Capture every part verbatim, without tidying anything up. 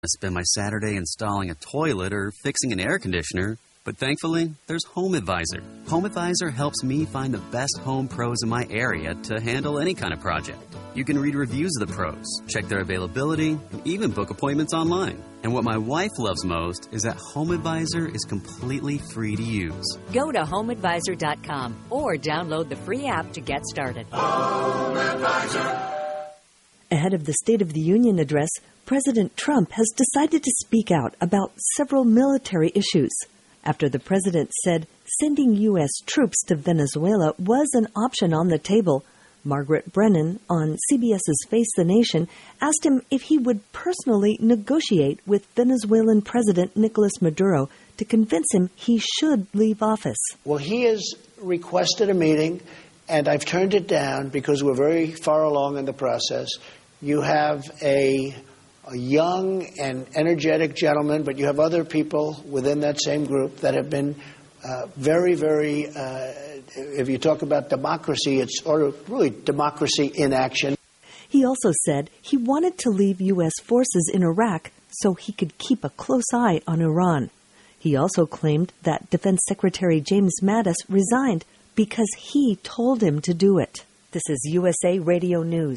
I spend my Saturday installing a toilet or fixing an air conditioner. But thankfully, there's HomeAdvisor. HomeAdvisor helps me find the best home pros in my area to handle any kind of project. You can read reviews of the pros, check their availability, and even book appointments online. And what my wife loves most is that HomeAdvisor is completely free to use. Go to home advisor dot com or download the free app to get started. HomeAdvisor. Ahead of the State of the Union address, President Trump has decided to speak out about several military issues. After the president said sending U S troops to Venezuela was an option on the table, Margaret Brennan on CBS's Face the Nation asked him if he would personally negotiate with Venezuelan President Nicolas Maduro to convince him he should leave office. Well, he has requested a meeting, and I've turned it down because we're very far along in the process. You have a... a young and energetic gentleman, but you have other people within that same group that have been uh, very, very, uh, if you talk about democracy, it's sort of really democracy in action. He also said he wanted to leave U S forces in Iraq so he could keep a close eye on Iran. He also claimed that Defense Secretary James Mattis resigned because he told him to do it. This is U S A Radio News.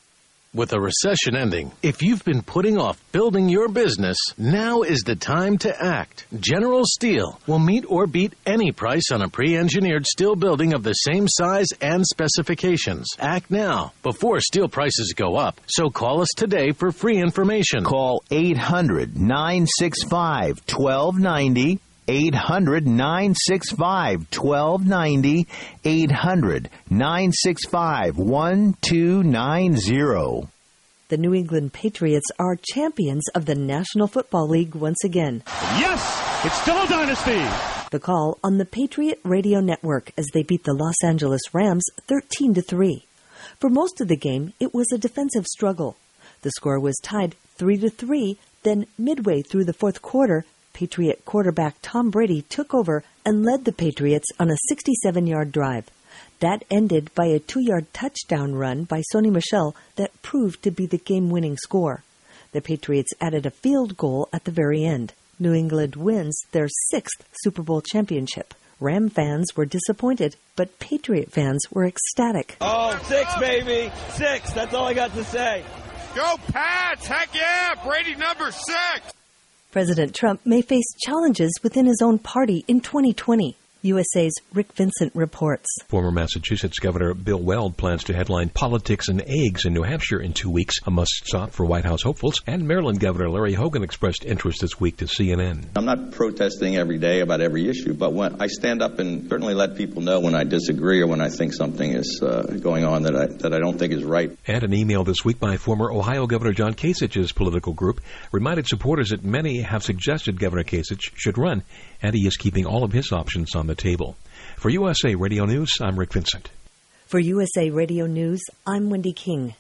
With a recession ending, if you've been putting off building your business, now is the time to act. General Steel will meet or beat any price on a pre-engineered steel building of the same size and specifications. Act now, before steel prices go up. So call us today for free information. Call eight hundred, nine six five, one two nine zero. eight hundred, nine six five, one two nine zero. eight hundred, nine six five, one two nine zero. The New England Patriots are champions of the National Football League once again. Yes! It's still a dynasty! The call on the Patriot Radio Network as they beat the Los Angeles Rams thirteen to three. For most of the game, it was a defensive struggle. The score was tied three to three, then midway through the fourth quarter, Patriot quarterback Tom Brady took over and led the Patriots on a sixty-seven-yard drive. That ended by a two-yard touchdown run by Sony Michel that proved to be the game-winning score. The Patriots added a field goal at the very end. New England wins their sixth Super Bowl championship. Ram fans were disappointed, but Patriot fans were ecstatic. Oh, six, baby! Six! That's all I got to say. Go Pats! Heck yeah! Brady number six! President Trump may face challenges within his own party in twenty twenty. U S A's Rick Vincent reports. Former Massachusetts Governor Bill Weld plans to headline Politics and Eggs in New Hampshire in two weeks, a must-stop for White House hopefuls. And Maryland Governor Larry Hogan expressed interest this week to C N N. I'm not protesting every day about every issue, but when I stand up and certainly let people know when I disagree or when I think something is uh, going on that I, that I don't think is right. And an email this week by former Ohio Governor John Kasich's political group reminded supporters that many have suggested Governor Kasich should run, and he is keeping all of his options on the table. For U S A Radio News, I'm Rick Vincent. For U S A Radio News, I'm Wendy King.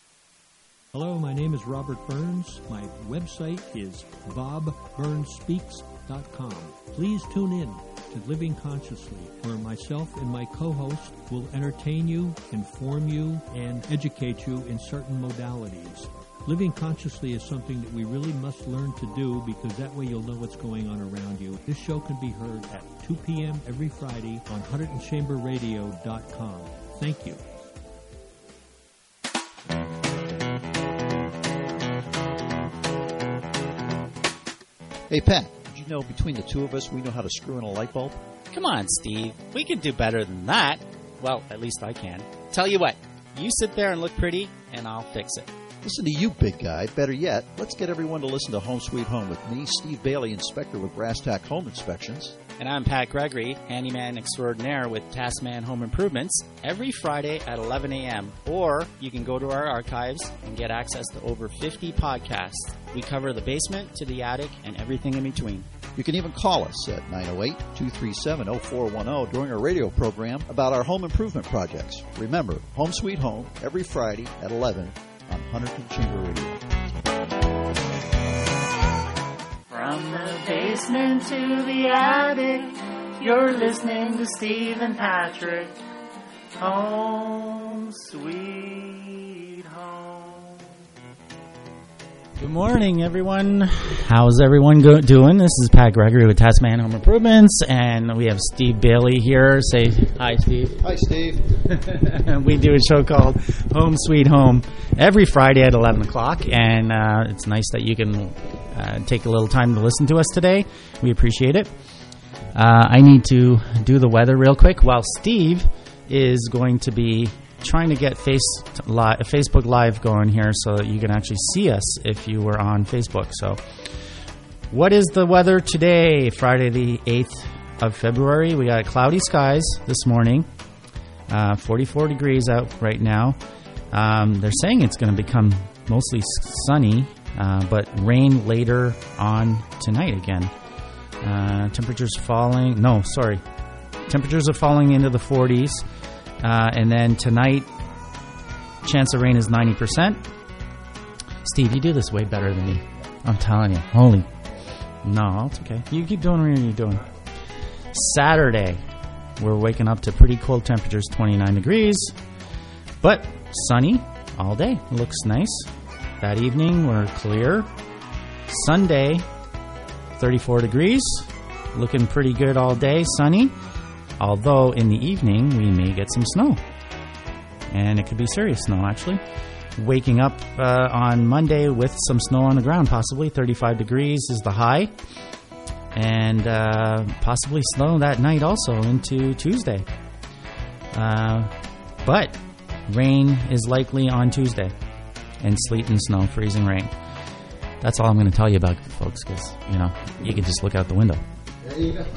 Hello, my name is Robert Burns. My website is bob burns speaks dot com. Please tune in to Living Consciously, where myself and my co-host will entertain you, inform you, and educate you in certain modalities. Living consciously is something that we really must learn to do because that way you'll know what's going on around you. This show can be heard at two p.m. every Friday on Huddle Chamber Radio dot com. Thank you. Hey, Pat, did you know between the two of us we know how to screw in a light bulb? Come on, Steve. We can do better than that. Well, at least I can. Tell you what, you sit there and look pretty, and I'll fix it. Listen to you, big guy. Better yet, let's get everyone to listen to Home Sweet Home with me, Steve Bailey, inspector with Brass Tack Home Inspections. And I'm Pat Gregory, handyman extraordinaire with Taskman Home Improvements, every Friday at eleven a.m. Or you can go to our archives and get access to over fifty podcasts. We cover the basement to the attic and everything in between. You can even call us at nine oh eight, two three seven, oh four one oh during our radio program about our home improvement projects. Remember, Home Sweet Home, every Friday at eleven on Hunterton Chamber Radio. From the basement to the attic, you're listening to Steve and Patrick. Home Sweet Home. Good morning, everyone. How's everyone go- doing? This is Pat Gregory with Tasman Home Improvements, and we have Steve Bailey here. Say hi, Steve. Hi, Steve. We do a show called Home Sweet Home every Friday at eleven o'clock, and uh, it's nice that you can uh, take a little time to listen to us today. We appreciate it. Uh, I need to do the weather real quick while Steve is going to be trying to get face li- Facebook Live going here so that you can actually see us if you were on Facebook. So what is the weather today, Friday the eighth of February? We got cloudy skies this morning, uh, forty-four degrees out right now. Um, they're saying it's going to become mostly sunny, uh, but rain later on tonight again. Uh, temperatures falling. No, sorry. Temperatures are falling into the forties. Uh, and then tonight, chance of rain is ninety percent. Steve, you do this way better than me. I'm telling you. Holy. No, it's okay. You keep doing what you're doing. Saturday, we're waking up to pretty cold temperatures, twenty-nine degrees. But sunny all day. It looks nice. That evening, we're clear. Sunday, thirty-four degrees. Looking pretty good all day. Sunny. Although in the evening we may get some snow, and it could be serious snow actually. Waking up uh, on Monday with some snow on the ground, possibly thirty-five degrees is the high, and uh, possibly snow that night also into Tuesday. Uh, but rain is likely on Tuesday, and sleet and snow, freezing rain. That's all I'm going to tell you about, folks, because you know you can just look out the window. There you go.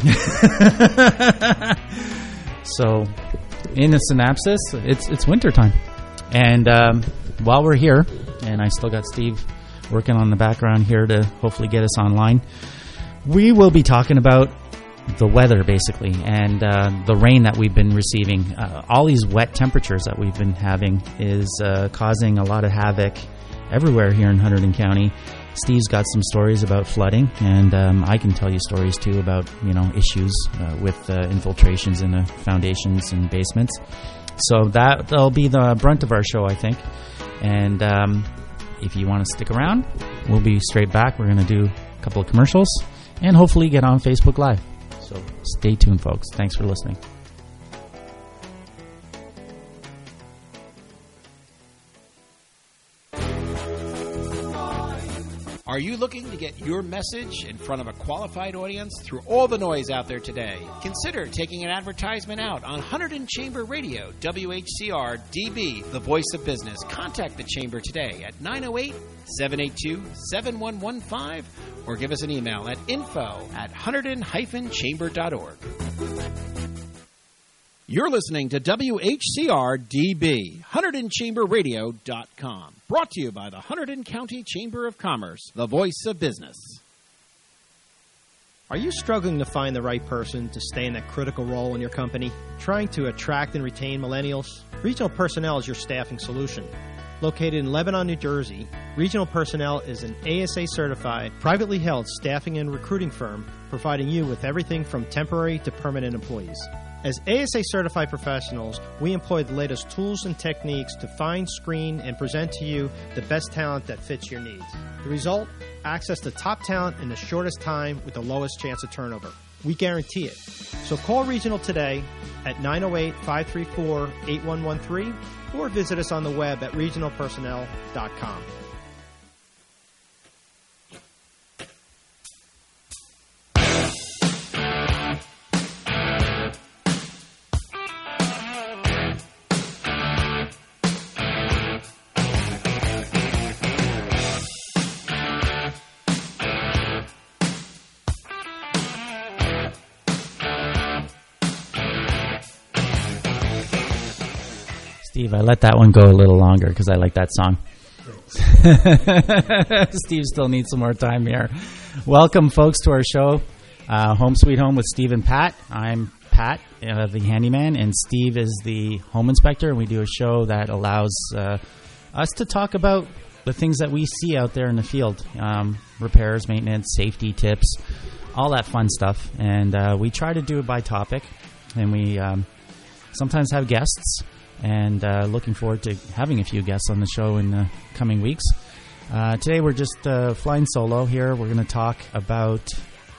So, in the synopsis, it's it's wintertime. And um, while we're here, and I still got Steve working on the background here to hopefully get us online, we will be talking about the weather, basically, and uh, the rain that we've been receiving. Uh, all these wet temperatures that we've been having is uh, causing a lot of havoc everywhere here in Hunterdon County. Steve's got some stories about flooding, and um, I can tell you stories too about you know issues uh, with uh, infiltrations in the foundations and basements. So that that'll be the brunt of our show, I think. And um, if you want to stick around, we'll be straight back. We're going to do a couple of commercials and hopefully get on Facebook Live. So stay tuned, folks. Thanks for listening. Are you looking to get your message in front of a qualified audience through all the noise out there today? Consider taking an advertisement out on Hunterdon Chamber Radio, W H C R D B, the voice of business. Contact the Chamber today at nine oh eight, seven eight two, seven one one five or give us an email at info at hunterdon dash chamber dot org. You're listening to W H C R D B, Hunterdon Chamber Radio dot com. Brought to you by the Hunterdon County Chamber of Commerce, the voice of business. Are you struggling to find the right person to stay in that critical role in your company? Trying to attract and retain millennials? Regional Personnel is your staffing solution. Located in Lebanon, New Jersey, Regional Personnel is an A S A-certified, privately held staffing and recruiting firm providing you with everything from temporary to permanent employees. As A S A-certified professionals, we employ the latest tools and techniques to find, screen, and present to you the best talent that fits your needs. The result? Access to top talent in the shortest time with the lowest chance of turnover. We guarantee it. So call Regional today at nine oh eight, five three four, eight one one three or visit us on the web at regional personnel dot com. Steve, I let that one go a little longer because I like that song. Steve still needs some more time here. Welcome, folks, to our show, uh, Home Sweet Home with Steve and Pat. I'm Pat, uh, the handyman, and Steve is the home inspector. And we do a show that allows uh, us to talk about the things that we see out there in the field, um, repairs, maintenance, safety tips, all that fun stuff. And uh, we try to do it by topic, and we um, sometimes have guests. And uh, looking forward to having a few guests on the show in the coming weeks. Uh, today we're just uh, flying solo here. We're going to talk about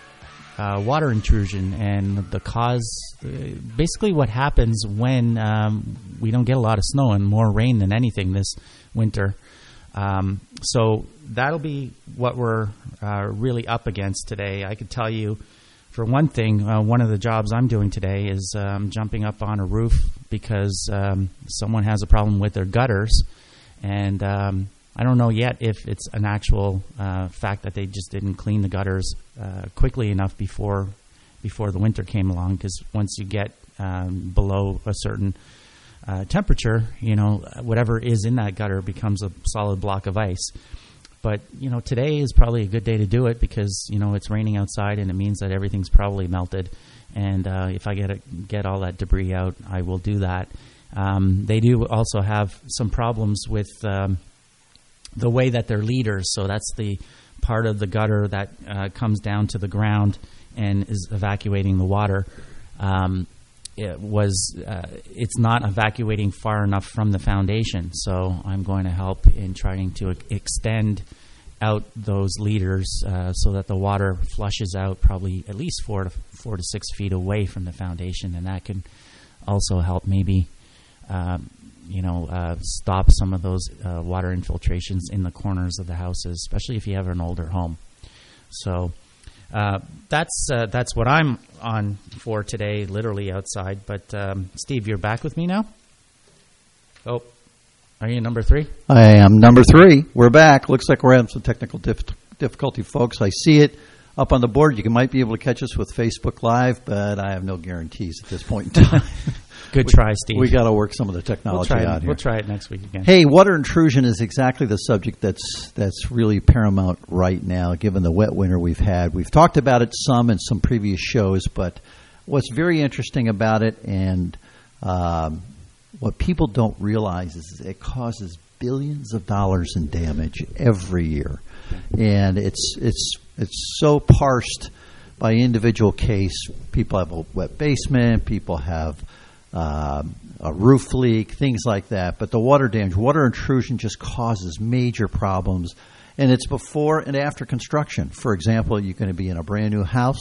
uh, water intrusion and the cause, uh, basically what happens when um, we don't get a lot of snow and more rain than anything this winter. Um, so that'll be what we're uh, really up against today. I could tell you, for one thing, uh, one of the jobs I'm doing today is um, jumping up on a roof because um, someone has a problem with their gutters, and um, I don't know yet if it's an actual uh, fact that they just didn't clean the gutters uh, quickly enough before before the winter came along, because once you get um, below a certain uh, temperature, you know, whatever is in that gutter becomes a solid block of ice. But, you know, today is probably a good day to do it because, you know, it's raining outside and it means that everything's probably melted. And uh, if I get it, get all that debris out, I will do that. Um, they do also have some problems with um, the way that they're leaders. So that's the part of the gutter that uh, comes down to the ground and is evacuating the water. Um, it was uh, it's not evacuating far enough from the foundation. So I'm going to help in trying to extend out those leaders uh, so that the water flushes out probably at least four to four to six feet away from the foundation, and that can also help maybe um, you know uh, stop some of those uh, water infiltrations in the corners of the houses, especially if you have an older home. So uh, that's uh, that's what I'm on for today, literally outside. But um, Steve, you're back with me now? Oh. Are you number three? I am number three. We're back. Looks like we're having some technical dif- difficulty, folks. I see it up on the board. You can, might be able to catch us with Facebook Live, but I have no guarantees at this point in time. Good we, try, Steve. We got to work some of the technology we'll out here. We'll try it next week again. Hey, water intrusion is exactly the subject that's that's really paramount right now, given the wet winter we've had. We've talked about it some in some previous shows, but what's very interesting about it and um, what people don't realize is it causes billions of dollars in damage every year, and it's it's it's so parsed by individual case. People have a wet basement, people have um, a roof leak, things like that. But the water damage, water intrusion, just causes major problems, and it's before and after construction. For example, you're going to be in a brand new house,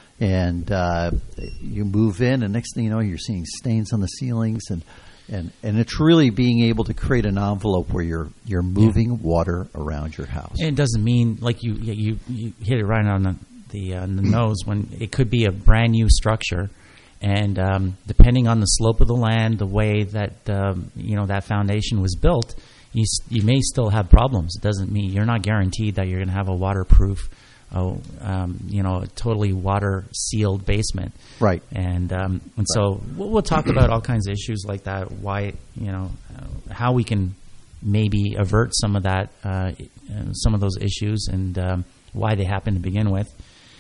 and uh, you move in, and next thing you know, you're seeing stains on the ceilings and And and it's really being able to create an envelope where you're you're moving yeah. water around your house. And it doesn't mean like you you, you hit it right on the the, uh, the nose when it could be a brand new structure, and um, depending on the slope of the land, the way that um, you know that foundation was built, you you may still have problems. It doesn't mean you're not guaranteed that you're going to have a waterproof. Oh, um, you know, a totally water-sealed basement. Right. And um, and right. so we'll, we'll talk about all kinds of issues like that, why, you know, uh, how we can maybe avert some of that, uh, some of those issues and um, why they happen to begin with.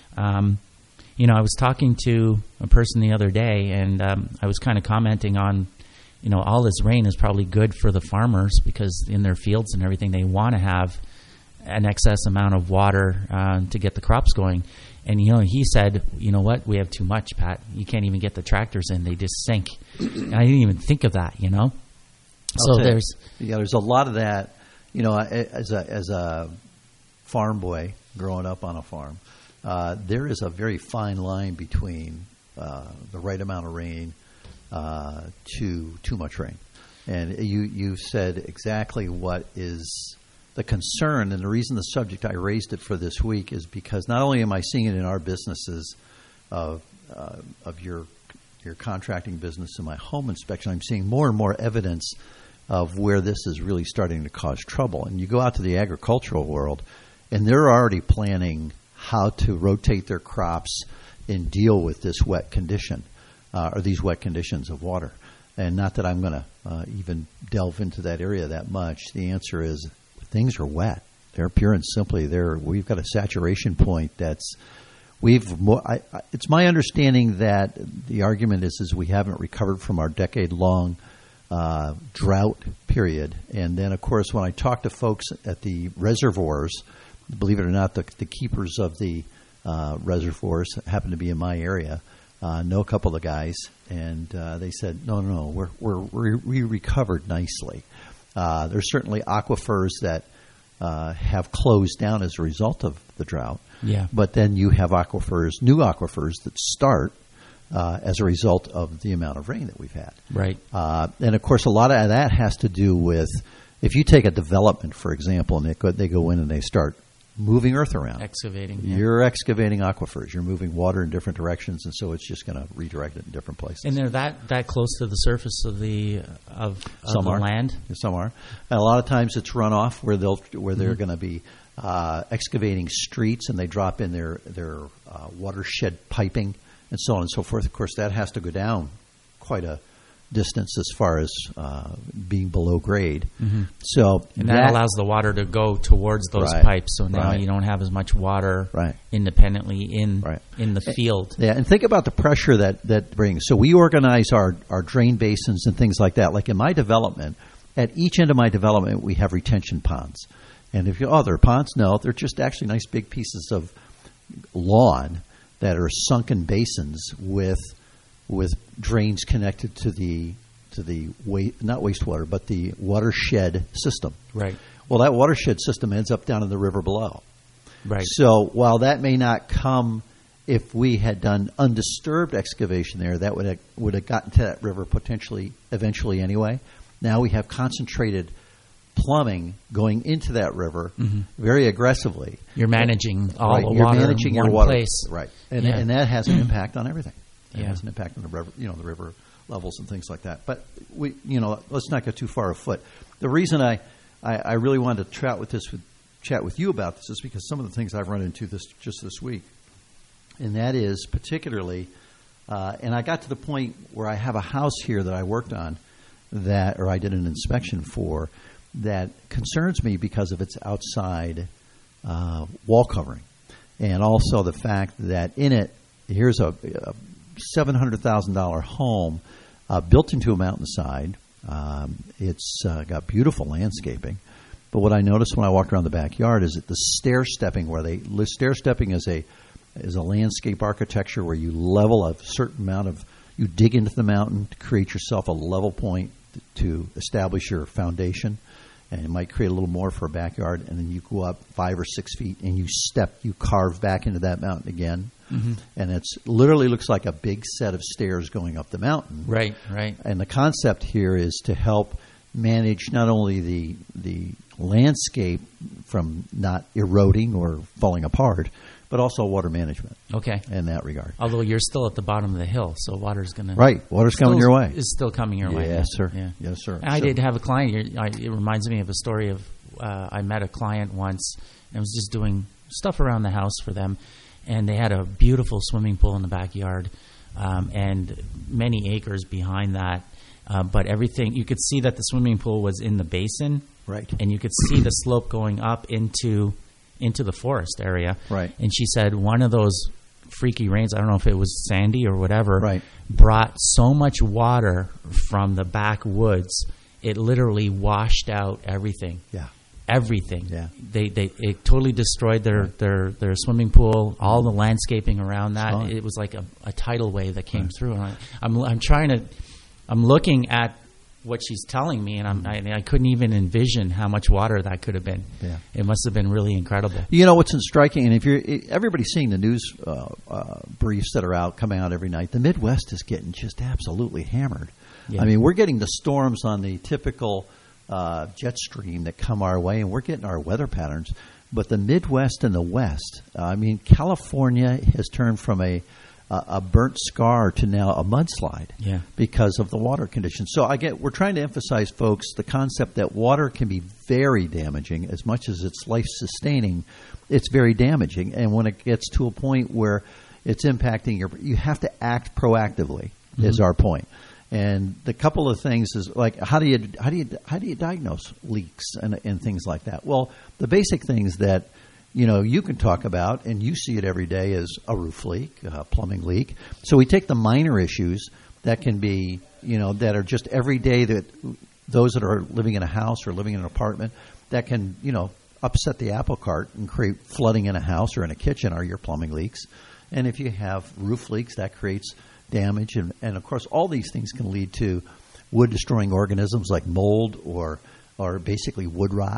Um, you know, I was talking to a person the other day, and um, I was kind of commenting on, you know, all this rain is probably good for the farmers because in their fields and everything, they want to have an excess amount of water uh, to get the crops going. And, you know, he said, you know what, we have too much, Pat. You can't even get the tractors in. They just sink. And I didn't even think of that, you know. I'll so there's... Yeah, there's a lot of that. You know, as a, as a farm boy growing up on a farm, uh, there is a very fine line between uh, the right amount of rain uh, to too much rain. And you, you said exactly what is the concern, and the reason the subject I raised it for this week is because not only am I seeing it in our businesses of uh, of your your contracting business and my home inspection, I'm seeing more and more evidence of where this is really starting to cause trouble. And you go out to the agricultural world, and they're already planning how to rotate their crops and deal with this wet condition uh, or these wet conditions of water. And not that I'm going to uh, even delve into that area that much. The answer is things are wet. They're pure and simply there. We've got a saturation point that's we've. More, I, I, it's my understanding that the argument is is we haven't recovered from our decade-long uh, drought period. And then, of course, when I talk to folks at the reservoirs, believe it or not, the, the keepers of the uh, reservoirs happen to be in my area. Uh, know a couple of guys, and uh, they said, no, no, no, we're, we're, we're, we recovered nicely. Uh, there's certainly aquifers that uh, have closed down as a result of the drought. Yeah. But then you have aquifers, new aquifers that start uh, as a result of the amount of rain that we've had. Right. Uh, and, of course, a lot of that has to do with if you take a development, for example, and they go, they go in and they start moving earth around. Excavating. Yeah. You're excavating aquifers. You're moving water in different directions, and so it's just going to redirect it in different places. And they're that, that close to the surface of the of, of Some the are. land? Some are. And a lot of times it's runoff where they'll where they're Mm-hmm. going to be uh, excavating streets, and they drop in their their uh, watershed piping and so on and so forth. Of course, that has to go down quite a distance as far as uh, being below grade. Mm-hmm. So and that, that allows the water to go towards those right, pipes. So now right. you don't have as much water right. independently in right. in the field. Yeah, and think about the pressure that that brings. So we organize our, our drain basins and things like that. Like in my development, at each end of my development, we have retention ponds. And if you oh, they're ponds? No, they're just actually nice big pieces of lawn that are sunken basins with with drains connected to the to the wa- not wastewater, but the watershed system. Right. Well, that watershed system ends up down in the river below. Right. So while that may not come, if we had done undisturbed excavation there, that would have, would have gotten to that river potentially eventually anyway. Now we have concentrated plumbing going into that river mm-hmm. very aggressively. You're managing all right. the You're water managing in your one water. place. Right. And, yeah. and that has an impact on everything. It yeah. has an impact on the river, you know, the river levels and things like that. But we, you know, let's not go too far afoot. The reason I, I, I really wanted to chat with this with chat with you about this is because some of the things I've run into this just this week, and that is particularly, uh, and I got to the point where I have a house here that I worked on that, or I did an inspection for, that concerns me because of its outside uh, wall covering, and also the fact that in it, here's a, a seven hundred thousand dollars home uh, built into a mountainside. Um, it's uh, got beautiful landscaping. But what I noticed when I walked around the backyard is that the stair stepping, where they stair stepping is a is a landscape architecture where you level a certain amount of, you dig into the mountain to create yourself a level point to establish your foundation. And it might create a little more for a backyard, and then you go up five or six feet, and you step, you carve back into that mountain again, mm-hmm. and it's literally looks like a big set of stairs going up the mountain. Right, right. And the concept here is to help manage not only the the landscape from not eroding or falling apart, but also water management. Okay. In that regard. Although you're still at the bottom of the hill, so water's going to... Right. Water's coming your way. Is still coming your yes, way. Yes, sir. Yeah. Yes, sir. I so. did have a client. I, it reminds me of a story of uh, I met a client once and was just doing stuff around the house for them, and they had a beautiful swimming pool in the backyard um, and many acres behind that. Uh, but everything, you could see that the swimming pool was in the basin. Right. And you could see the slope going up into... into the forest area. Right. And she said one of those freaky rains, I don't know if it was sandy or whatever, right. brought so much water from the backwoods, it literally washed out everything. Yeah. Everything. Yeah. They they it totally destroyed their, right. their, their swimming pool, all the landscaping around that. Oh. It was like a, a tidal wave that came right. through. And I, I'm I'm trying to I'm looking at what she's telling me, and I'm, I, I couldn't even envision how much water that could have been. Yeah. It must have been really incredible. You know what's striking, and if you're everybody's seeing the news uh, uh, briefs that are out coming out every night, the Midwest is getting just absolutely hammered. Yeah. I mean, we're getting the storms on the typical uh, jet stream that come our way, and we're getting our weather patterns. But the Midwest and the West, uh, I mean, California has turned from a a burnt scar to now a mudslide yeah. because of the water conditions. So I get we're trying to emphasize, folks, the concept that water can be very damaging. As much as it's life-sustaining, it's very damaging. And when it gets to a point where it's impacting your – you have to act proactively mm-hmm. is our point. And the couple of things is like how do you how do you how do you diagnose leaks and and things like that? Well, the basic things that – you know, you can talk about, and you see it every day, as a roof leak, a plumbing leak. So we take the minor issues that can be, you know, that are just every day that those that are living in a house or living in an apartment that can, you know, upset the apple cart and create flooding in a house or in a kitchen are your plumbing leaks. And if you have roof leaks, that creates damage. And, and of course, all these things can lead to wood-destroying organisms like mold or or basically wood rot.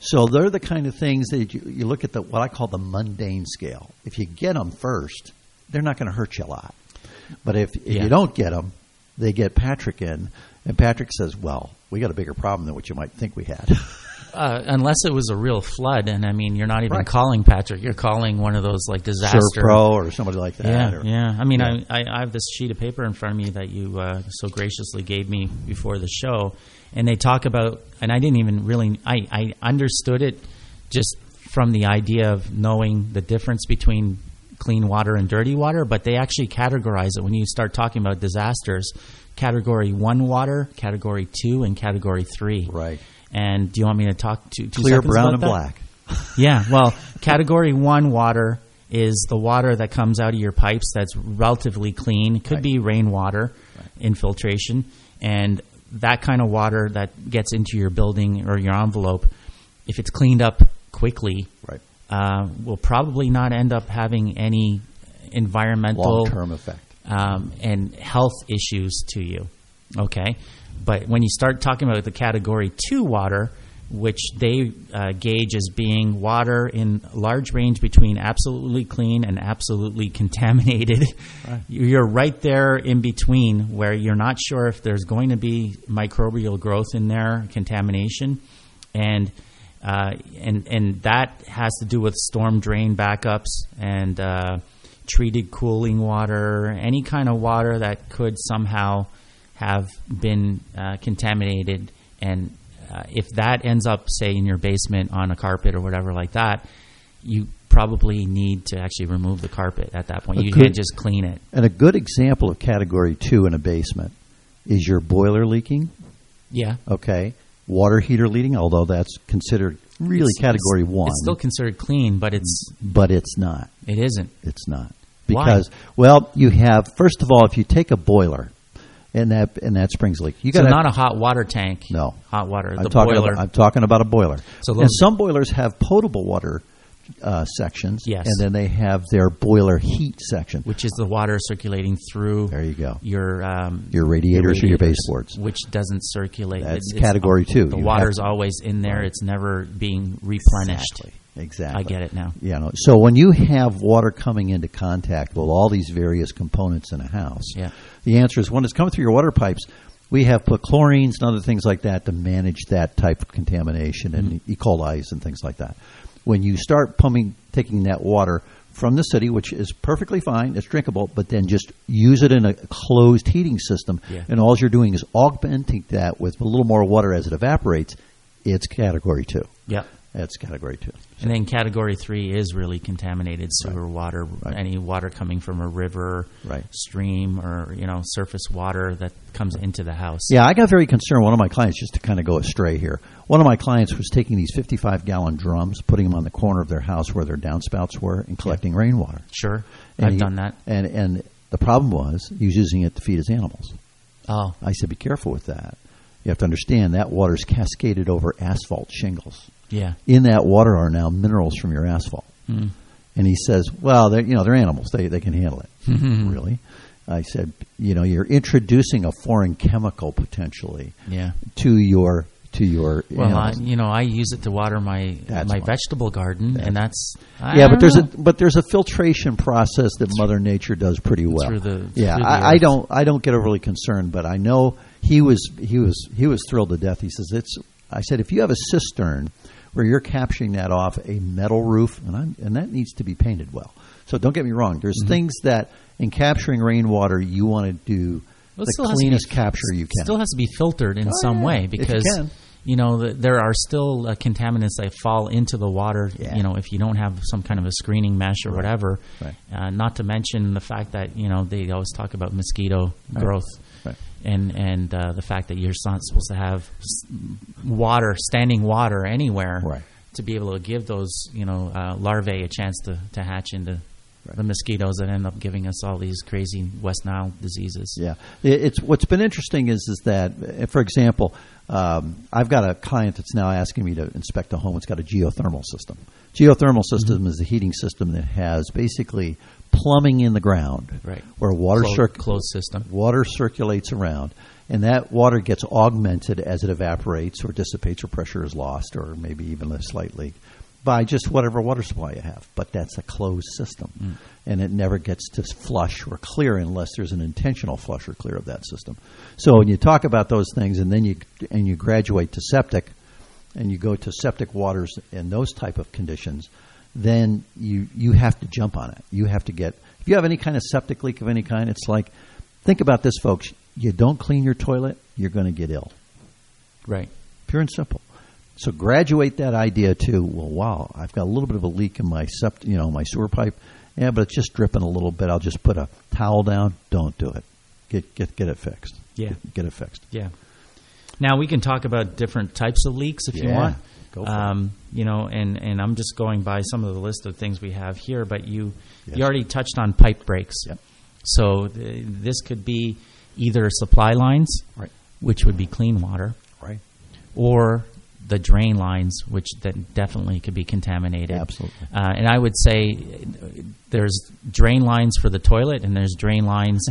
So they're the kind of things that you, you look at the what I call the mundane scale. If you get them first, they're not going to hurt you a lot. But if, if Yeah. you don't get them, they get Patrick in, and Patrick says, well, we got a bigger problem than what you might think we had. Uh, unless it was a real flood, and I mean, you're not even Right. calling Patrick. You're calling one of those like disaster ServPro or somebody like that. Yeah, or, yeah. I mean, yeah. I, I I have this sheet of paper in front of me that you uh, so graciously gave me before the show, and they talk about, and I didn't even really, I, I understood it just from the idea of knowing the difference between clean water and dirty water, but they actually categorize it when you start talking about disasters. Category one water, category two, and category three. Right. And do you want me to talk to two Clear, seconds brown, about and that? black. Yeah. Well, category one water is the water that comes out of your pipes that's relatively clean. It could Right. be rainwater, Right. infiltration, and that kind of water that gets into your building or your envelope, if it's cleaned up quickly, Right. uh, will probably not end up having any environmental Long-term effect. um, and health issues to you. Okay? But when you start talking about the category two water, which they uh, gauge as being water in large range between absolutely clean and absolutely contaminated, Right. you're right there in between where you're not sure if there's going to be microbial growth in there, contamination, and uh, and and that has to do with storm drain backups and uh, treated cooling water, any kind of water that could somehow have been uh, contaminated. And uh, if that ends up, say, in your basement on a carpet or whatever like that, you probably need to actually remove the carpet at that point. A You good- can't just clean it. And a good example of category two in a basement is your boiler leaking. Yeah. Okay. Water heater leaking, although that's considered really It's- category it's- one. It's still considered clean, but it's but it's not. it isn't. It's not. Why? Because, well, you have, first of all, if you take a boiler and that and that springs leak, you So got not a hot water tank. No. Hot water. I'm The talking boiler. About, I'm talking about a boiler. So and those- some boilers have potable water uh, sections, Yes. and then they have their boiler heat section, which is the water circulating through there you go. your um, Your radiators or your radiators, baseboards. which doesn't circulate. That's It's- category two. The You water's have- always in there. Right. It's never being replenished. Exactly. Exactly. I get it now. You know, so when you have water coming into contact with all these various components in a house, Yeah. the answer is when it's coming through your water pipes, we have put chlorines and other things like that to manage that type of contamination and Mm-hmm. E. coli and things like that. When you start pumping, taking that water from the city, which is perfectly fine, it's drinkable, but then just use it in a closed heating system, Yeah. and all you're doing is augmenting that with a little more water as it evaporates, it's category two. Yep. That's category two. And then category three is really contaminated sewer water, Right. any water coming from a river, Right. stream, or you know surface water that comes into the house. Yeah, I got very concerned. One of my clients, just to kind of go astray here, one of my clients was taking these fifty-five gallon drums, putting them on the corner of their house where their downspouts were, and collecting rainwater. Sure, And I've he- done that. And and the problem was he was using it to feed his animals. Oh, I said, be careful with that. You have to understand that water's cascaded over asphalt shingles. yeah. In that water are now minerals from your asphalt. Mm. And he says, well, they're, you know, they're animals. They they can handle it. Really? I said, you know, you're introducing a foreign chemical potentially Yeah. to your to your Well, I, animals. you know, I use it to water my That's my why. vegetable garden, and that's I yeah, don't but there's know. a but there's a filtration process that Mother Nature does pretty well. Through the- yeah, through the I, I earth. don't I don't get overly concerned, but I know he was he was he was thrilled to death. He says it's. I said if you have a cistern where you're capturing that off a metal roof, and I'm, and that needs to be painted well. So don't get me wrong. There's Mm-hmm. things that in capturing rainwater you want to do Well, it the still has to be- cleanest capture you can. Still has to be filtered in Oh, some yeah, way if you because can. you know the, there are still uh, contaminants that fall into the water. Yeah. You know, if you don't have some kind of a screening mesh or whatever. Right. Uh, not to mention the fact that you know they always talk about mosquito Right. growth. Right. And and uh, the fact that you're not supposed to have s- water, standing water anywhere, Right. to be able to give those you know uh, larvae a chance to, to hatch into the mosquitoes that end up giving us all these crazy West Nile diseases. Yeah, It- it's what's been interesting is is that, uh, for example, um, I've got a client that's now asking me to inspect a home. It's got a geothermal system. Geothermal system Mm-hmm. is a heating system that has basically plumbing in the ground, Right. where water Clo- circ- closed system. water circulates around, And that water gets augmented as it evaporates or dissipates or pressure is lost or maybe even a slight leak by just whatever water supply you have. But that's a closed system. Mm. And it never gets to flush or clear unless there's an intentional flush or clear of that system. So when you talk about those things and then you and you graduate to septic and you go to septic waters in those type of conditions, then you you have to jump on it. You have to get – if you have any kind of septic leak of any kind, it's like – think about this, folks. You don't clean your toilet, you're going to get ill. Right. Pure and simple. So graduate that idea to, well, wow, I've got a little bit of a leak in my sept, you know, my sewer pipe. Yeah, but it's just dripping a little bit. I'll just put a towel down. Don't do it. Get get get it fixed. Yeah. Get, get it fixed. Yeah. Now we can talk about different types of leaks if yeah. you want. Go for um, it. You know, and, and I'm just going by some of the list of things we have here, but you yes. you already touched on pipe breaks. Yep. So th- this could be either supply lines, right. which would be clean water, right, or the drain lines, which that definitely could be contaminated. Absolutely. Uh, and I would say there's drain lines for the toilet and there's drain lines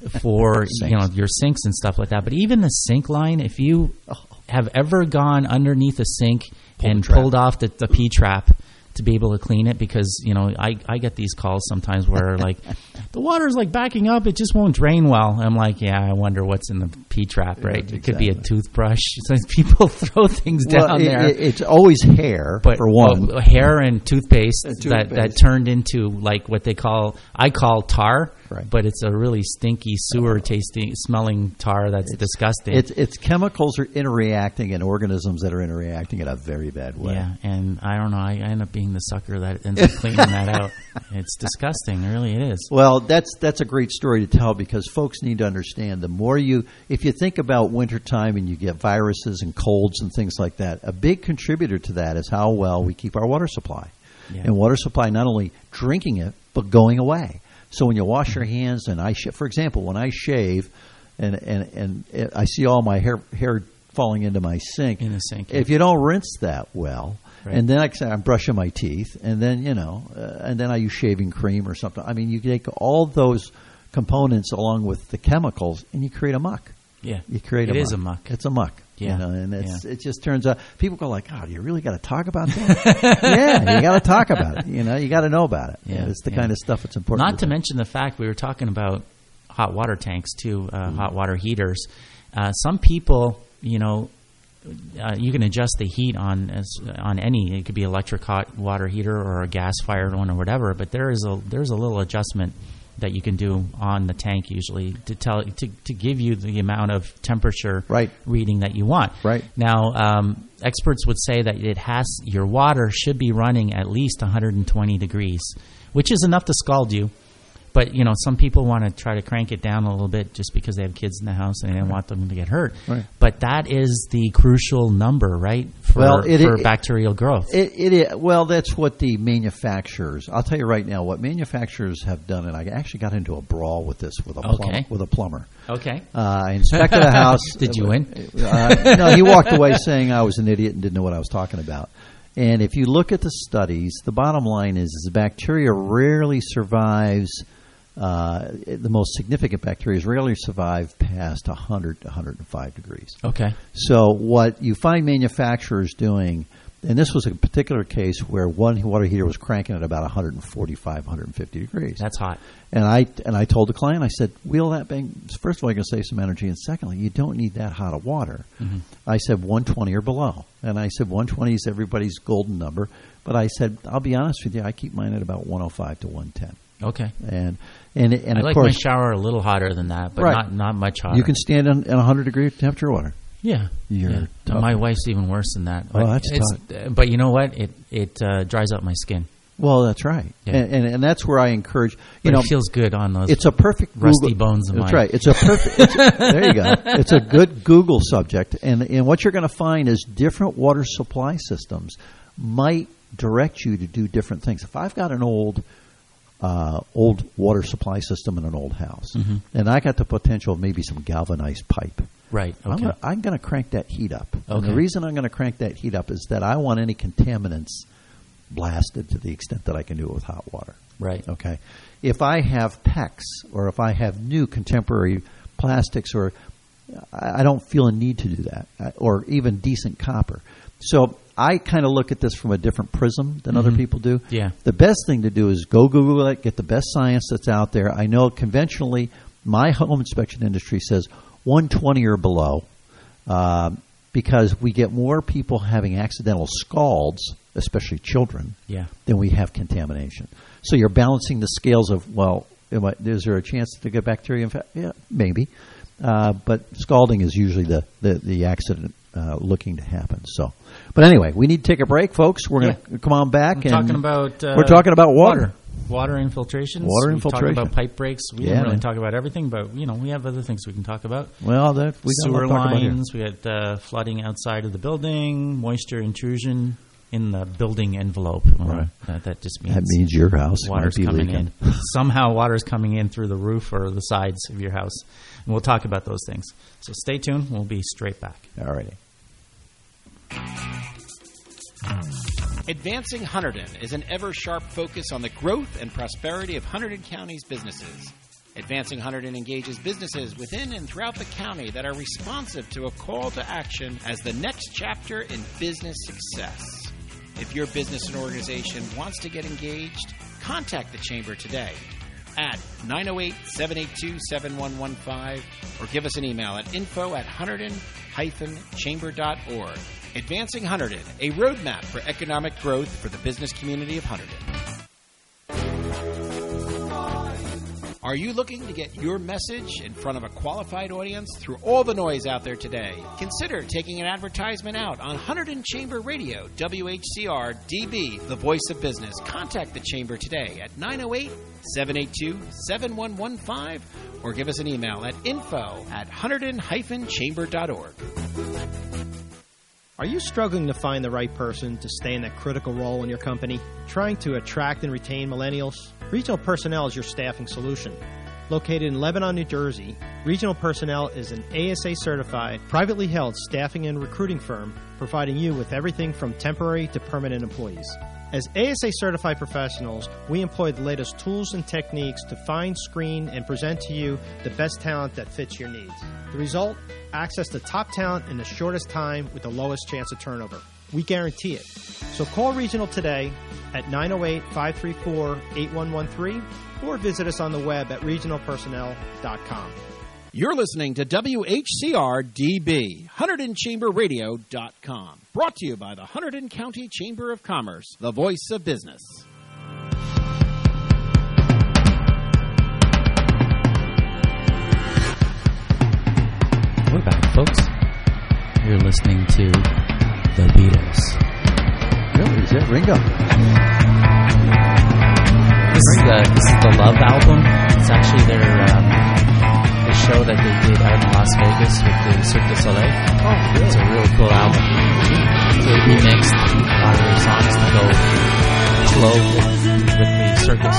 for you know your sinks and stuff like that. But even the sink line, if you have ever gone underneath a sink Pull and pulled off the, the P-trap to be able to clean it, because you know I, I get these calls sometimes where like the water's like backing up, it just won't drain well. I'm like, yeah, I wonder what's in the P-trap, right? Yeah, it could be a toothbrush. So people throw things well, down it, there. It, it's always hair, but, for one. Well, hair and toothpaste, and that, toothpaste that turned into like what they call, I call tar, right. but it's a really stinky sewer tasting, smelling tar that's it's, disgusting. It's, it's chemicals are interreacting and organisms that are interreacting in a very bad way. Yeah, and I don't know, I, I end up being the sucker that ends up cleaning that out. It's disgusting, really it is. Well, that's that's a great story to tell, because folks need to understand the more you, if you think about wintertime and you get viruses and colds and things like that, a big contributor to that is how well we keep our water supply. Yeah. And water supply, not only drinking it, but going away. So when you wash your hands, and I, sh- for example, when I shave and, and, and I see all my hair hair falling into my sink, in the sink, yeah. if you don't rinse that well, right. and then like I say, I'm brushing my teeth, and then, you know, uh, and then I use shaving cream or something. I mean, you take all those components along with the chemicals, and you create a muck. Yeah, you create it a is muck. a muck. It's a muck. Yeah, you know, and it's, yeah. it just turns out people go like, "Oh, do you really got to talk about that?" Yeah, you got to talk about it. You know, you got to know about it. Yeah, it's the yeah. kind of stuff that's important. Not to mention the fact we were talking about hot water tanks too, uh, mm-hmm. hot water heaters. Uh, some people, you know, uh, you can adjust the heat on as, on any. It could be electric hot water heater or a gas fired one or whatever. But there is a there's a little adjustment that you can do on the tank usually to tell to, to give you the amount of temperature right. reading that you want. Right. Now, um, experts would say that it has your water should be running at least one hundred twenty degrees, which is enough to scald you. But, you know, some people want to try to crank it down a little bit just because they have kids in the house and they don't right. want them to get hurt. Right. But that is the crucial number, right, for, well, it, for it, bacterial growth. It, it, it, well, that's what the manufacturers, I'll tell you right now, what manufacturers have done, and I actually got into a brawl with this with a, okay. plumber, with a plumber. Okay. Uh, I inspected a house. Did you win? Uh, no, he walked away saying I was an idiot and didn't know what I was talking about. And if you look at the studies, the bottom line is, is the bacteria rarely survives. Uh, the most significant bacteria rarely survive past one hundred to one hundred five degrees. Okay. So what you find manufacturers doing, and this was a particular case where one water heater was cranking at about one forty-five, one fifty degrees. That's hot. And I and I told the client, I said, wheel that thing. First of all, you're going to save some energy, and secondly, you don't need that hot of water. Mm-hmm. I said one twenty or below. And I said one twenty is everybody's golden number. But I said, I'll be honest with you, I keep mine at about one oh five to one ten. Okay. And and and I of like course, my shower a little hotter than that, but right. not not much hotter. You can stand in, in one hundred degree temperature water. Yeah. You're yeah. tough. My wife's even worse than that. Oh, that's it's, tough. But you know what? It it uh, dries out my skin. Well, that's right. Yeah. And, and and that's where I encourage. You but know, it feels good on those. It's a perfect rusty Google, bones of that's mine. Right. It's a perfect. It's, there you go. It's a good Google subject, and and what you're going to find is different water supply systems might direct you to do different things. If I've got an old Uh, old water supply system in an old house, mm-hmm. and I got the potential of maybe some galvanized pipe. Right. Okay. I'm going to crank that heat up. Okay. And the reason I'm going to crank that heat up is that I want any contaminants blasted to the extent that I can do it with hot water. Right. Okay. If I have P E X or if I have new contemporary plastics or I, I don't feel a need to do that, uh, or even decent copper. So I kind of look at this from a different prism than mm-hmm. other people do. Yeah. The best thing to do is go Google it, get the best science that's out there. I know conventionally my home inspection industry says one twenty or below, uh, because we get more people having accidental scalds, especially children, yeah. than we have contamination. So you're balancing the scales of, well, am I, is there a chance to get bacteria infection? Yeah, maybe. Uh, but scalding is usually the, the, the accident uh, looking to happen. So, but anyway, we need to take a break, folks. We're going to yeah. come on back. We're and talking about uh, we're talking about water. water. Water infiltrations. Water we infiltration. Talk about pipe breaks. We yeah, didn't really man. talk about everything, but you know we have other things we can talk about. Well, that we got sewer to talk lines. We had uh, flooding outside of the building, moisture intrusion in the building envelope. Well, right. That, that just means that means your house water's might be coming leaking. in. Somehow, water's coming in through the roof or the sides of your house, and we'll talk about those things. So stay tuned. We'll be straight back. All righty. Advancing Hunterdon is an ever-sharp focus on the growth and prosperity of Hunterdon County's businesses. Advancing Hunterdon engages businesses within and throughout the county that are responsive to a call to action as the next chapter in business success. If your business and organization wants to get engaged, contact the Chamber today at nine oh eight, seven eight two, seven one one five or give us an email at info at hunterdon dash chamber dot org. Advancing Hunterdon, a roadmap for economic growth for the business community of Hunterdon. Are you looking to get your message in front of a qualified audience through all the noise out there today? Consider taking an advertisement out on Hunterdon Chamber Radio, W H C R D B, the voice of business. Contact the Chamber today at nine oh eight, seven eight two, seven one one five or give us an email at info at hunterdon dash chamber dot org. Are you struggling to find the right person to stay in that critical role in your company? Trying to attract and retain millennials? Regional Personnel is your staffing solution. Located in Lebanon, New Jersey, Regional Personnel is an A S A-certified, privately held staffing and recruiting firm providing you with everything from temporary to permanent employees. As A S A-certified professionals, we employ the latest tools and techniques to find, screen, and present to you the best talent that fits your needs. The result? Access to top talent in the shortest time with the lowest chance of turnover. We guarantee it. So call Regional today at nine oh eight, five three four, eight one one three or visit us on the web at regional personnel dot com. You're listening to W H C R D B, Hunterdon Chamber Radio dot com. Brought to you by the Hunterdon County Chamber of Commerce, the voice of business. We're back, folks. You're listening to The Beatles. Really? Is that Ringo? This is the, this is the Love album. It's actually their... Um, the show that they did out in Las Vegas with the Cirque du Soleil. Oh, really? It's a real cool album. So they remixed a lot of their songs to go flow with, with the circus,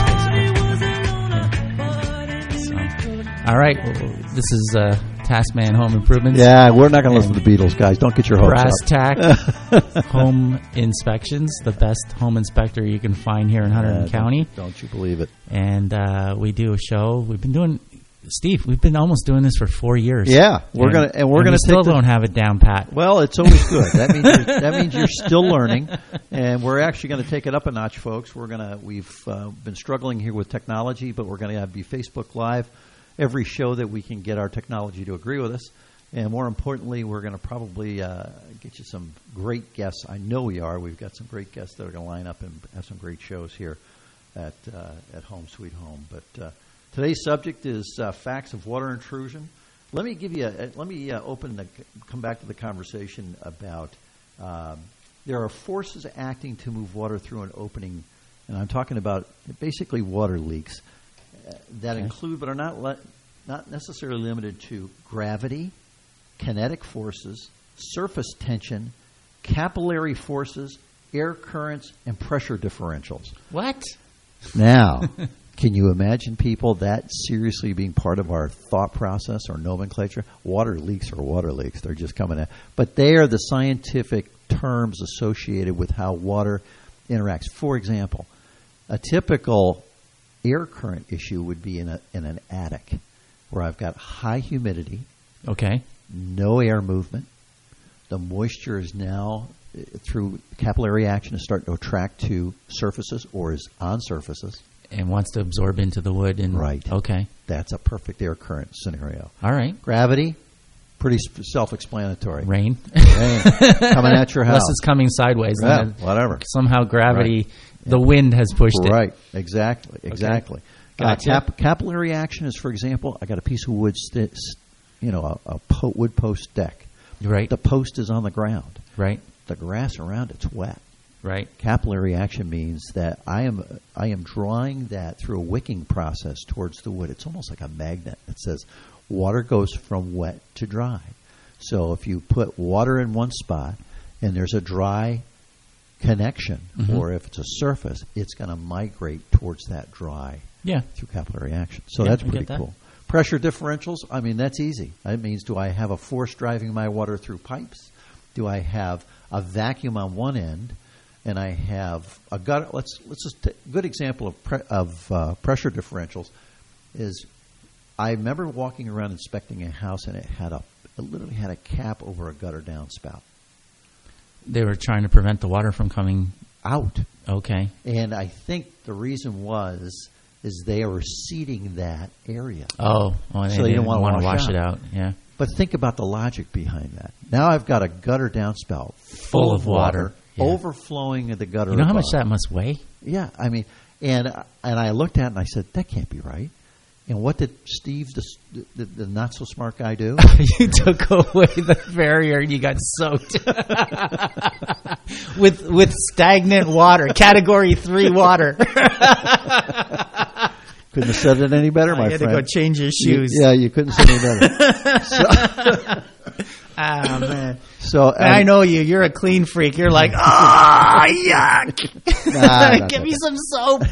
basically. Yeah. So, all right, this is uh, Taskman Home Improvements. Yeah, we're not going to listen to the Beatles, guys. Don't get your hopes Brass up. Tack Home Inspections, the best home inspector you can find here in Hunterdon yeah, County. Don't, don't you believe it? And uh, we do a show. We've been doing... Steve, we've been almost doing this for four years. Yeah, we're and, gonna and we're and gonna we still take the, don't have it down pat. Well, it's always good. That means you're, that means you're still learning, and we're actually going to take it up a notch, folks. We're gonna we've uh, been struggling here with technology, but we're going to be Facebook Live every show that we can get our technology to agree with us, and more importantly, we're going to probably uh, get you some great guests. I know we are. We've got some great guests that are going to line up and have some great shows here at uh, at Home Sweet Home, but. Uh, Today's subject is uh, facts of water intrusion. Let me give you. A, let me uh, open. The, come back to the conversation about um, there are forces acting to move water through an opening, and I'm talking about basically water leaks uh, that okay. include, but are not le- not necessarily limited to gravity, kinetic forces, surface tension, capillary forces, air currents, and pressure differentials. What? Now. Can you imagine people that seriously being part of our thought process or nomenclature? Water leaks are water leaks. They're just coming out. But they are the scientific terms associated with how water interacts. For example, a typical air current issue would be in a in an attic where I've got high humidity. Okay. no air movement. The moisture is now, through capillary action, is starting to attract to surfaces or is on surfaces. And wants to absorb into the wood. And right. Okay. That's a perfect air current scenario. All right. Gravity, pretty self-explanatory. Rain. Rain. Coming at your house. Unless it's coming sideways. Yeah, and whatever. Somehow gravity, right. the wind has pushed right. it. Right. Exactly. Exactly. Okay. Gotcha. Uh, cap- capillary action is, for example, I got a piece of wood, st- you know, a, a po- wood post deck. Right. The post is on the ground. Right. The grass around it's wet. Right. Capillary action means that I am I am drawing that through a wicking process towards the wood. It's almost like a magnet that says water goes from wet to dry. So if you put water in one spot and there's a dry connection, mm-hmm. or if it's a surface, it's going to migrate towards that dry yeah. through capillary action. So yeah, that's I pretty that. cool. Pressure differentials, I mean, that's easy. That means, do I have a force driving my water through pipes? Do I have a vacuum on one end, and I have a gutter? Let's let's just take a good example of pre, of uh, pressure differentials is I remember walking around inspecting a house, and it had a it literally had a cap over a gutter downspout. They were trying to prevent the water from coming out. Okay. And I think the reason was is they were seeding that area. Oh, well, so they, they didn't want to wash, wash wash out. it out. Yeah. But think about the logic behind that. Now I've got a gutter downspout full, full of water, water yeah. overflowing in the gutter. You know how above. much that must weigh? Yeah, I mean, and and I looked at it and I said, that can't be right. And what did Steve, the, the, the not so smart guy, do? You took away the barrier and you got soaked with with stagnant water, category three water. Couldn't have said it any better, my I had friend. to go change your shoes. You, yeah, you couldn't say any better. So, ah, man. So um, I know you. You're a clean freak. You're like, ah, oh, yuck. Nah, nah, Give nah, me nah. some soap.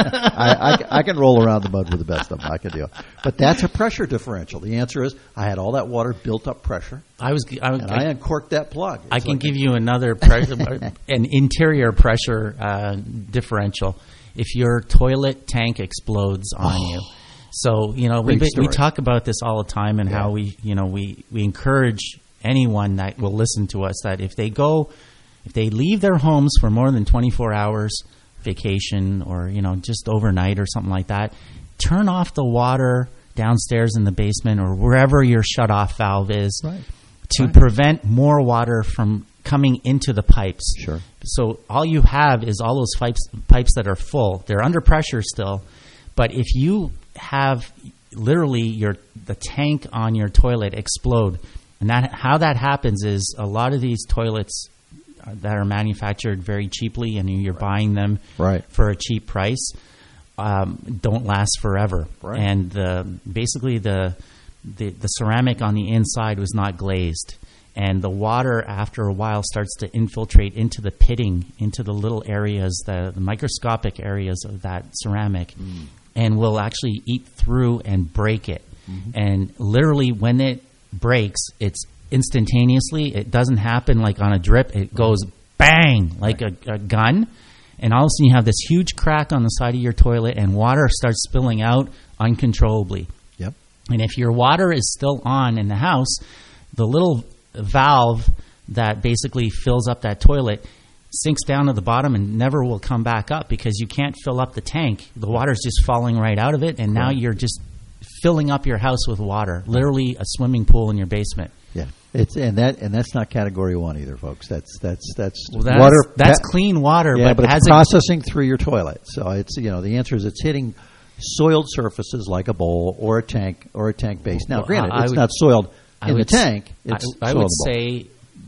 I, I, I can roll around the mud with the best of them. I can do it. But that's a pressure differential. The answer is I had all that water built up pressure. I was, I, and I, I uncorked that plug. It's I can like give a, you another pressure, an interior pressure uh, differential. If your toilet tank explodes on oh, you. So, you know, we story. we talk about this all the time and yeah. how we, you know, we, we encourage anyone that will listen to us that if they go, if they leave their homes for more than twenty-four hours, vacation or, you know, just overnight or something like that, turn off the water downstairs in the basement or wherever your shut-off valve is right. to right. prevent more water from coming into the pipes. Sure. So all you have is all those pipes pipes that are full. They're under pressure still, but if you have literally your the tank on your toilet explode, and that how that happens is a lot of these toilets that are manufactured very cheaply and you're right. buying them right. for a cheap price um, don't last forever. Right. And the, basically the, the the ceramic on the inside was not glazed. And the water, after a while, starts to infiltrate into the pitting, into the little areas, the, the microscopic areas of that ceramic, mm. and will actually eat through and break it. Mm-hmm. And literally, when it breaks, it's instantaneously. It doesn't happen like on a drip. It goes bang, like right. a, a gun. And all of a sudden, you have this huge crack on the side of your toilet, and water starts spilling out uncontrollably. Yep. And if your water is still on in the house, the little valve that basically fills up that toilet sinks down to the bottom and never will come back up because you can't fill up the tank. The water's just falling right out of it, and now you're just filling up your house with water, literally a swimming pool in your basement. Yeah, it's and that and that's not category one either, folks. That's that's that's, well, that's water. That's that, clean water, yeah, but, but as it's processing it, through your toilet. So it's you know the answer is it's hitting soiled surfaces like a bowl or a tank or a tank base. Now, well, granted, I it's would, not soiled in I the tank. It's I, I would soilable. say.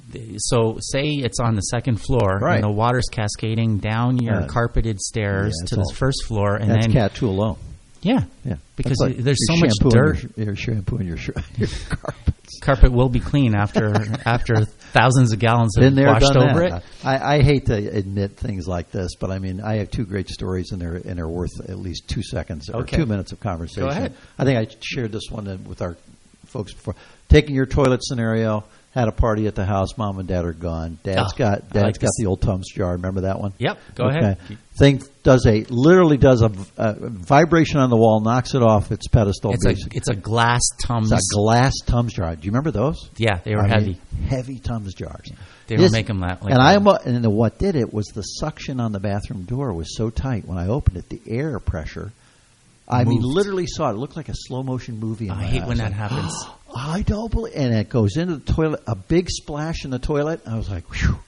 So, say it's on the second floor, right. and the water's cascading down your uh, carpeted stairs yeah, to the first floor, and that's then cat two alone. Yeah, yeah, because like there's so much dirt. Your, your shampoo and your, your carpets. Carpet will be clean after after thousands of gallons have Been there, washed done over that. it. I, I hate to admit things like this, but I mean, I have two great stories, and they're and they're worth at least two seconds or okay. two minutes of conversation. Go ahead. I think I shared this one with our folks before. Taking your toilet scenario, had a party at the house, mom and dad are gone. Dad's oh, got dad's like got this. the old Tums jar. Remember that one? Yep. Go okay. ahead. Thing does a literally does a, a vibration on the wall, knocks it off its pedestal. It's a it's a glass Tums. It's a glass Tums jar. Do you remember those? Yeah, they were I heavy. Mean, heavy Tums jars. Yeah. They this, were making that. Like and that. I and what did it was the suction on the bathroom door was so tight when I opened it, the air pressure. I Moved. mean, literally saw it. It looked like a slow motion movie. In I my hate house. when that like, happens. I don't believe, and it goes into the toilet. A big splash in the toilet. I was like, whew.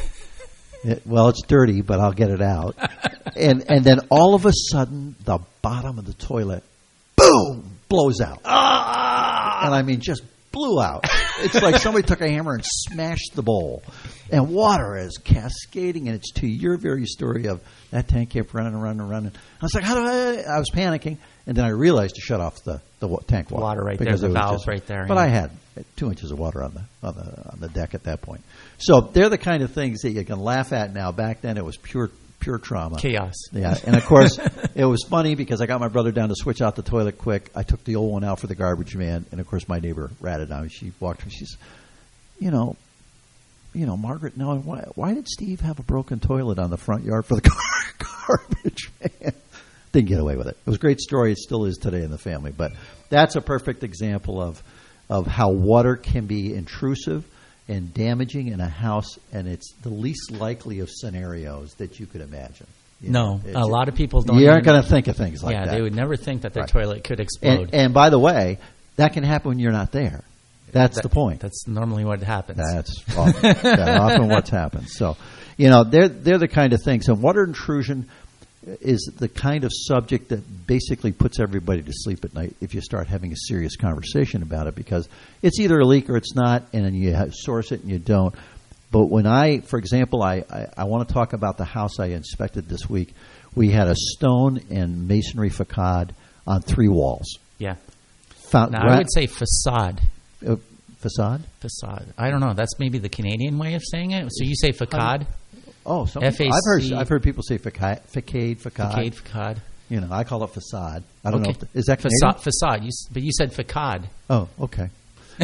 It, well, it's dirty, but I'll get it out. and and then all of a sudden, the bottom of the toilet, boom, blows out. Ah! And I mean, just blew out. It's like somebody took a hammer and smashed the bowl. And water is cascading, and it's to your very story of that tank kept running and running and running. I was like, how do I? I was panicking, and then I realized to shut off the, the tank water. Water right there, the valve just, right there. But yeah. I had two inches of water on the, on the on the deck at that point. So they're the kind of things that you can laugh at now. Back then, it was pure pure trauma. Chaos. Yeah, and of course, it was funny because I got my brother down to switch out the toilet quick. I took the old one out for the garbage man, and of course, my neighbor ratted on me. She walked me. She's, you know, you know, Margaret. No, why, why did Steve have a broken toilet on the front yard for the garbage man? Didn't get away with it. It was a great story. It still is today in the family. But that's a perfect example of of how water can be intrusive and damaging in a house, and it's the least likely of scenarios that you could imagine. You no, know, a lot of people don't. You aren't even, going to think of things like yeah, that. Yeah, they would never think that their right. toilet could explode. And, and by the way, that can happen when you're not there. That's that, the point. That's normally what happens. That's often, that's often what's happened. So, you know, they're they're the kind of things. And water intrusion is the kind of subject that basically puts everybody to sleep at night if you start having a serious conversation about it, because it's either a leak or it's not, and then you have, source it and you don't. But when I, for example, I, I, I want to talk about the house I inspected this week. We had a stone and masonry facade on three walls. Yeah. Found, now, I would say facade. Uh, facade? Facade. I don't know. That's maybe the Canadian way of saying it. So you say facade? Oh, some F A C. I've heard I've heard people say facade, facade, facade. Facade, facade. You know, I call it facade. I don't okay. know. If the, is that Canadian? Facade, facade. You, but you said facade. Oh, okay.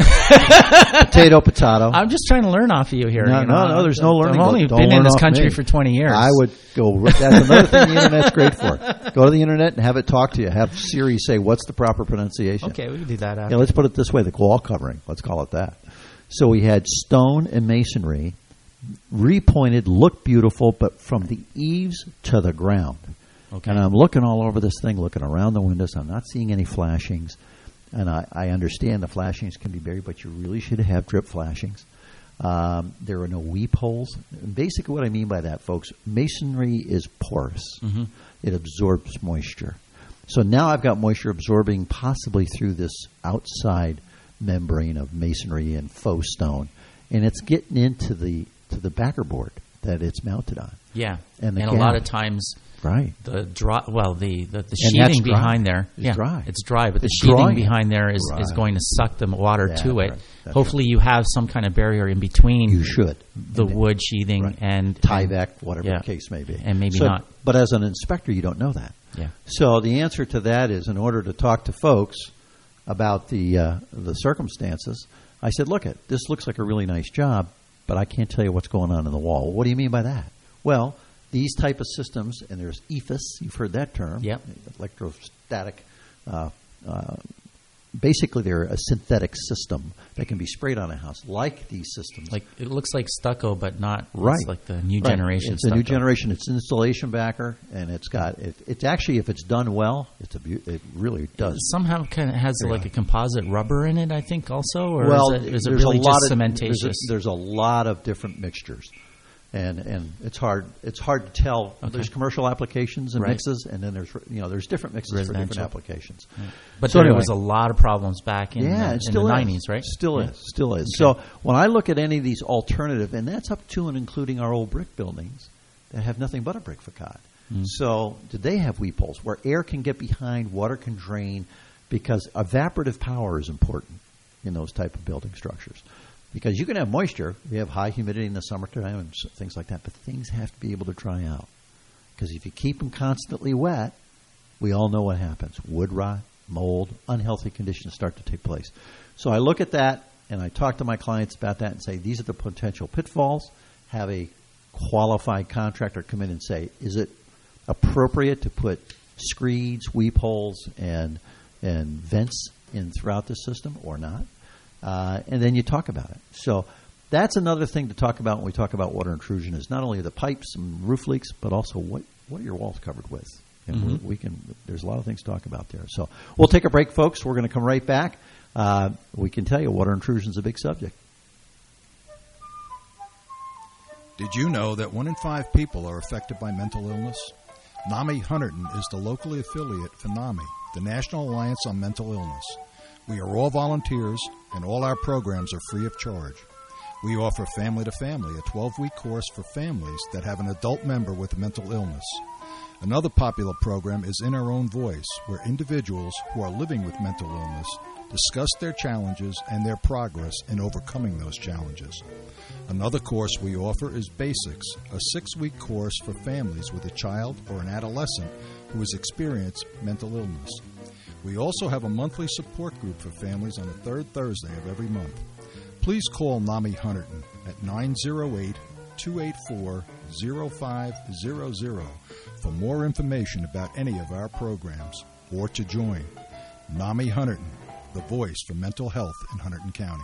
Potato, potato. I'm just trying to learn off of you here. No, you know? no, no. There's no learning. I've only Don't been in this off country me. for twenty years. I would go. That's another thing the internet's great for. Go to the internet and have it talk to you. Have Siri say what's the proper pronunciation. Okay, we can do that. After. Yeah, let's put it this way: the wall covering. Let's call it that. So we had stone and masonry, repointed, looked beautiful, but from the eaves to the ground. Okay. And I'm looking all over this thing, looking around the windows. I'm not seeing any flashings. And I, I understand the flashings can be buried, but you really should have drip flashings. Um, there are no weep holes. And basically what I mean by that, folks, masonry is porous. Mm-hmm. It absorbs moisture. So now I've got moisture absorbing possibly through this outside membrane of masonry and faux stone. And it's getting into the to the backer board that it's mounted on. Yeah. And, and a lot of times... Right. The dry, well, the, the, the and sheathing behind there, it's yeah, dry. it's dry, but it's the sheathing drawing. behind there is, right. is going to suck the water yeah, to it. Right. Hopefully, right. you have some kind of barrier in between. You should the and wood sheathing right. and Tyvek, whatever yeah, the case may be, and maybe so, not. But as an inspector, you don't know that. Yeah. So the answer to that is, in order to talk to folks about the uh, the circumstances, I said, "Look, it this looks like a really nice job, but I can't tell you what's going on in the wall." Well, what do you mean by that? Well, these type of systems, and there's E F I S, you've heard that term, yep. electrostatic. Uh, uh, basically, they're a synthetic system that can be sprayed on a house, like these systems. Like it looks like stucco, but not. Right. It's like the new right. generation. It's stucco. a new generation. It's insulation backer, and it's got it. It's actually, if it's done well, it's a. Be- it really does. It somehow kind of has yeah. like a composite rubber in it, I think, also, or well, is it, is it there's really a lot just of, cementatious? There's a, there's a lot of different mixtures. And and it's hard it's hard to tell. Okay. There's commercial applications and right. mixes, and then there's you know there's different mixes for different applications. Right. But so there anyway, was a lot of problems back in, yeah, the, it still in the is. nineties, right? Still yeah. is, still is. Okay. So when I look at any of these alternative, and that's up to and including our old brick buildings that have nothing but a brick facade. Mm. So do they have weep holes where air can get behind, water can drain, because evaporative power is important in those type of building structures. Because you can have moisture, you have high humidity in the summertime and things like that, but things have to be able to dry out. Because if you keep them constantly wet, we all know what happens. Wood rot, mold, unhealthy conditions start to take place. So I look at that, and I talk to my clients about that and say, these are the potential pitfalls. Have a qualified contractor come in and say, is it appropriate to put screeds, weep holes, and and vents in throughout the system or not? Uh, and then you talk about it. So that's another thing to talk about when we talk about water intrusion is not only the pipes and roof leaks, but also what, what are your walls covered with? And mm-hmm. we, we can. There's a lot of things to talk about there. So we'll take a break, folks. We're going to come right back. Uh, we can tell you water intrusion is a big subject. Did you know that one in five people are affected by mental illness? NAMI Hunterdon is the locally affiliate for NAMI, the National Alliance on Mental Illness. We are all volunteers, and all our programs are free of charge. We offer Family to Family, a twelve-week course for families that have an adult member with mental illness. Another popular program is In Our Own Voice, where individuals who are living with mental illness discuss their challenges and their progress in overcoming those challenges. Another course we offer is Basics, a six-week course for families with a child or an adolescent who has experienced mental illness. We also have a monthly support group for families on the third Thursday of every month. Please call NAMI Hunterdon at nine oh eight, two eight four, oh five hundred for more information about any of our programs or to join. NAMI Hunterdon, the voice for mental health in Hunterdon County.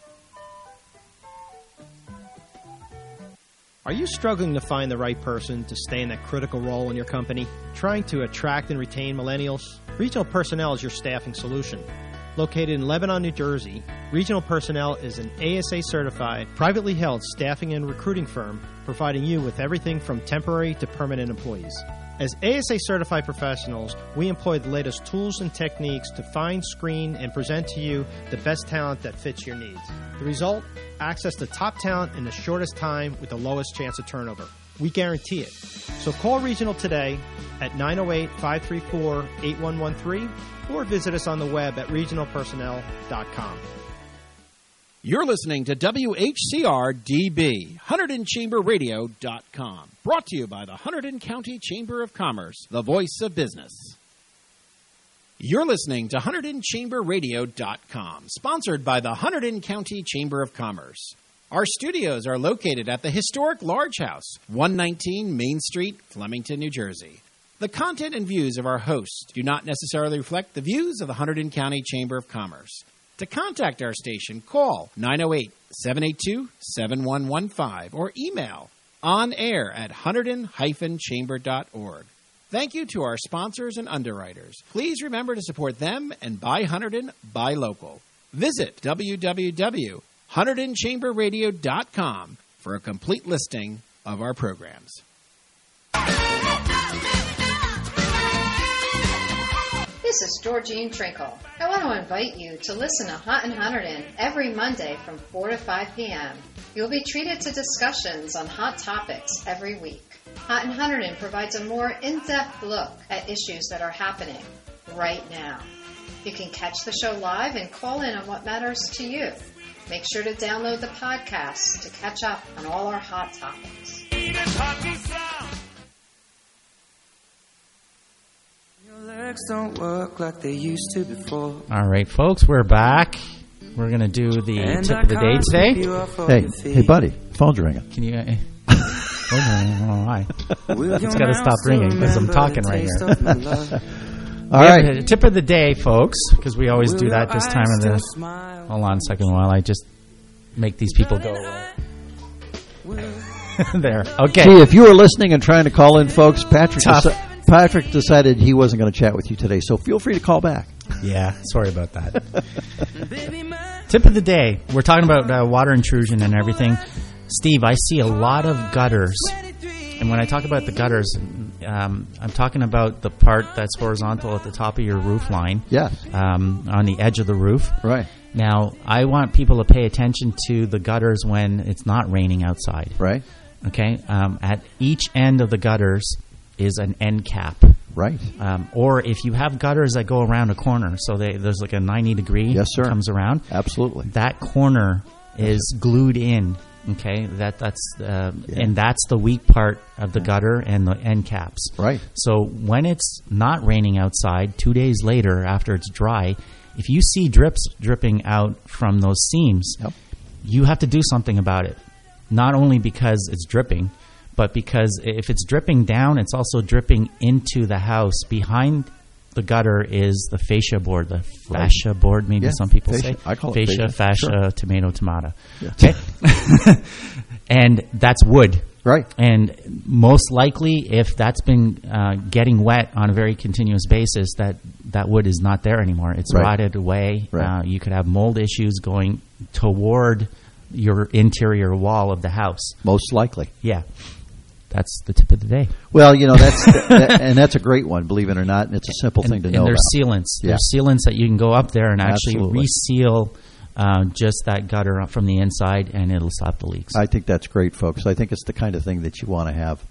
Are you struggling to find the right person to stay in that critical role in your company? Trying to attract and retain millennials? Regional Personnel is your staffing solution. Located in Lebanon, New Jersey, Regional Personnel is an A S A-certified, privately held staffing and recruiting firm providing you with everything from temporary to permanent employees. As A S A-certified professionals, we employ the latest tools and techniques to find, screen, and present to you the best talent that fits your needs. The result? Access to top talent in the shortest time with the lowest chance of turnover. We guarantee it. So call Regional today at nine oh eight, five three four, eight one one three or visit us on the web at regional personnel dot com. You're listening to W H C R D B, Hunterdon Chamber Radio dot com. Brought to you by the Hunterdon County Chamber of Commerce, the voice of business. You're listening to Hunterdon Chamber Radio dot com, sponsored by the Hunterdon County Chamber of Commerce. Our studios are located at the historic Large House, one nineteen Main Street, Flemington, New Jersey. The content and views of our hosts do not necessarily reflect the views of the Hunterdon County Chamber of Commerce. To contact our station, call nine oh eight, seven eight two, seven one one five or email on air at hunterdon dash chamber dot org. Thank you to our sponsors and underwriters. Please remember to support them and buy Hunterdon, buy local. Visit w w w dot hunterdon chamber radio dot com for a complete listing of our programs. This is Georgine Trinkle. I want to invite you to listen to Hunt and Hunterdon every Monday from four to five p.m. You'll be treated to discussions on hot topics every week. Hunt and Hunterdon provides a more in-depth look at issues that are happening right now. You can catch the show live and call in on what matters to you. Make sure to download the podcast to catch up on all our hot topics. Legs don't work like they used to before. All right, folks, we're back. We're going to do the and tip I of the day today. Hey, hey, buddy, phone's ringing. Can you? Uh, oh, no, no, no, hi. It's got to stop ringing because I'm talking right here. All right, yeah, tip of the day, folks, because we always do that this time of the. Hold on a second while I just make these people go away. There. Okay. See, if you were listening and trying to call in, folks, Patrick. Patrick decided he wasn't going to chat with you today, so feel free to call back. Yeah, sorry about that. Tip of the day. We're talking about uh, water intrusion and everything. Steve, I see a lot of gutters. And when I talk about the gutters, um, I'm talking about the part that's horizontal at the top of your roof line. Yeah. Um, on the edge of the roof. Right. Now, I want people to pay attention to the gutters when it's not raining outside. Right. Okay. Um, at each end of the gutters is an end cap. Right. Um, or if you have gutters that go around a corner, so they, there's like a ninety degree yes, sir. comes around. Absolutely. That corner is glued in Okay, that that's uh, Yeah. and that's the weak part of the gutter and the end caps. Right. So when it's not raining outside, two days later after it's dry, if you see drips dripping out from those seams, Yep. you have to do something about it. Not only because it's dripping, but because if it's dripping down, it's also dripping into the house. Behind the gutter is the fascia board, the fascia board, maybe Yeah, some people fascia. say. I call it fascia, fascia. fascia, Sure. tomato, tomato. Yeah. Okay? And that's wood. Right. And most likely, if that's been uh, getting wet on a very continuous basis, that, that wood is not there anymore. It's Right. rotted away. Right. Uh, you could have mold issues going toward your interior wall of the house. Most likely. Yeah. That's the tip of the day. Well, you know, that's that, and that's a great one, believe it or not, and it's a simple And, thing to and know there's about. sealants. Yeah. There's sealants that you can go up there and actually Absolutely. reseal uh, just that gutter from the inside, and it'll stop the leaks. I think that's great, folks. I think it's the kind of thing that you want to have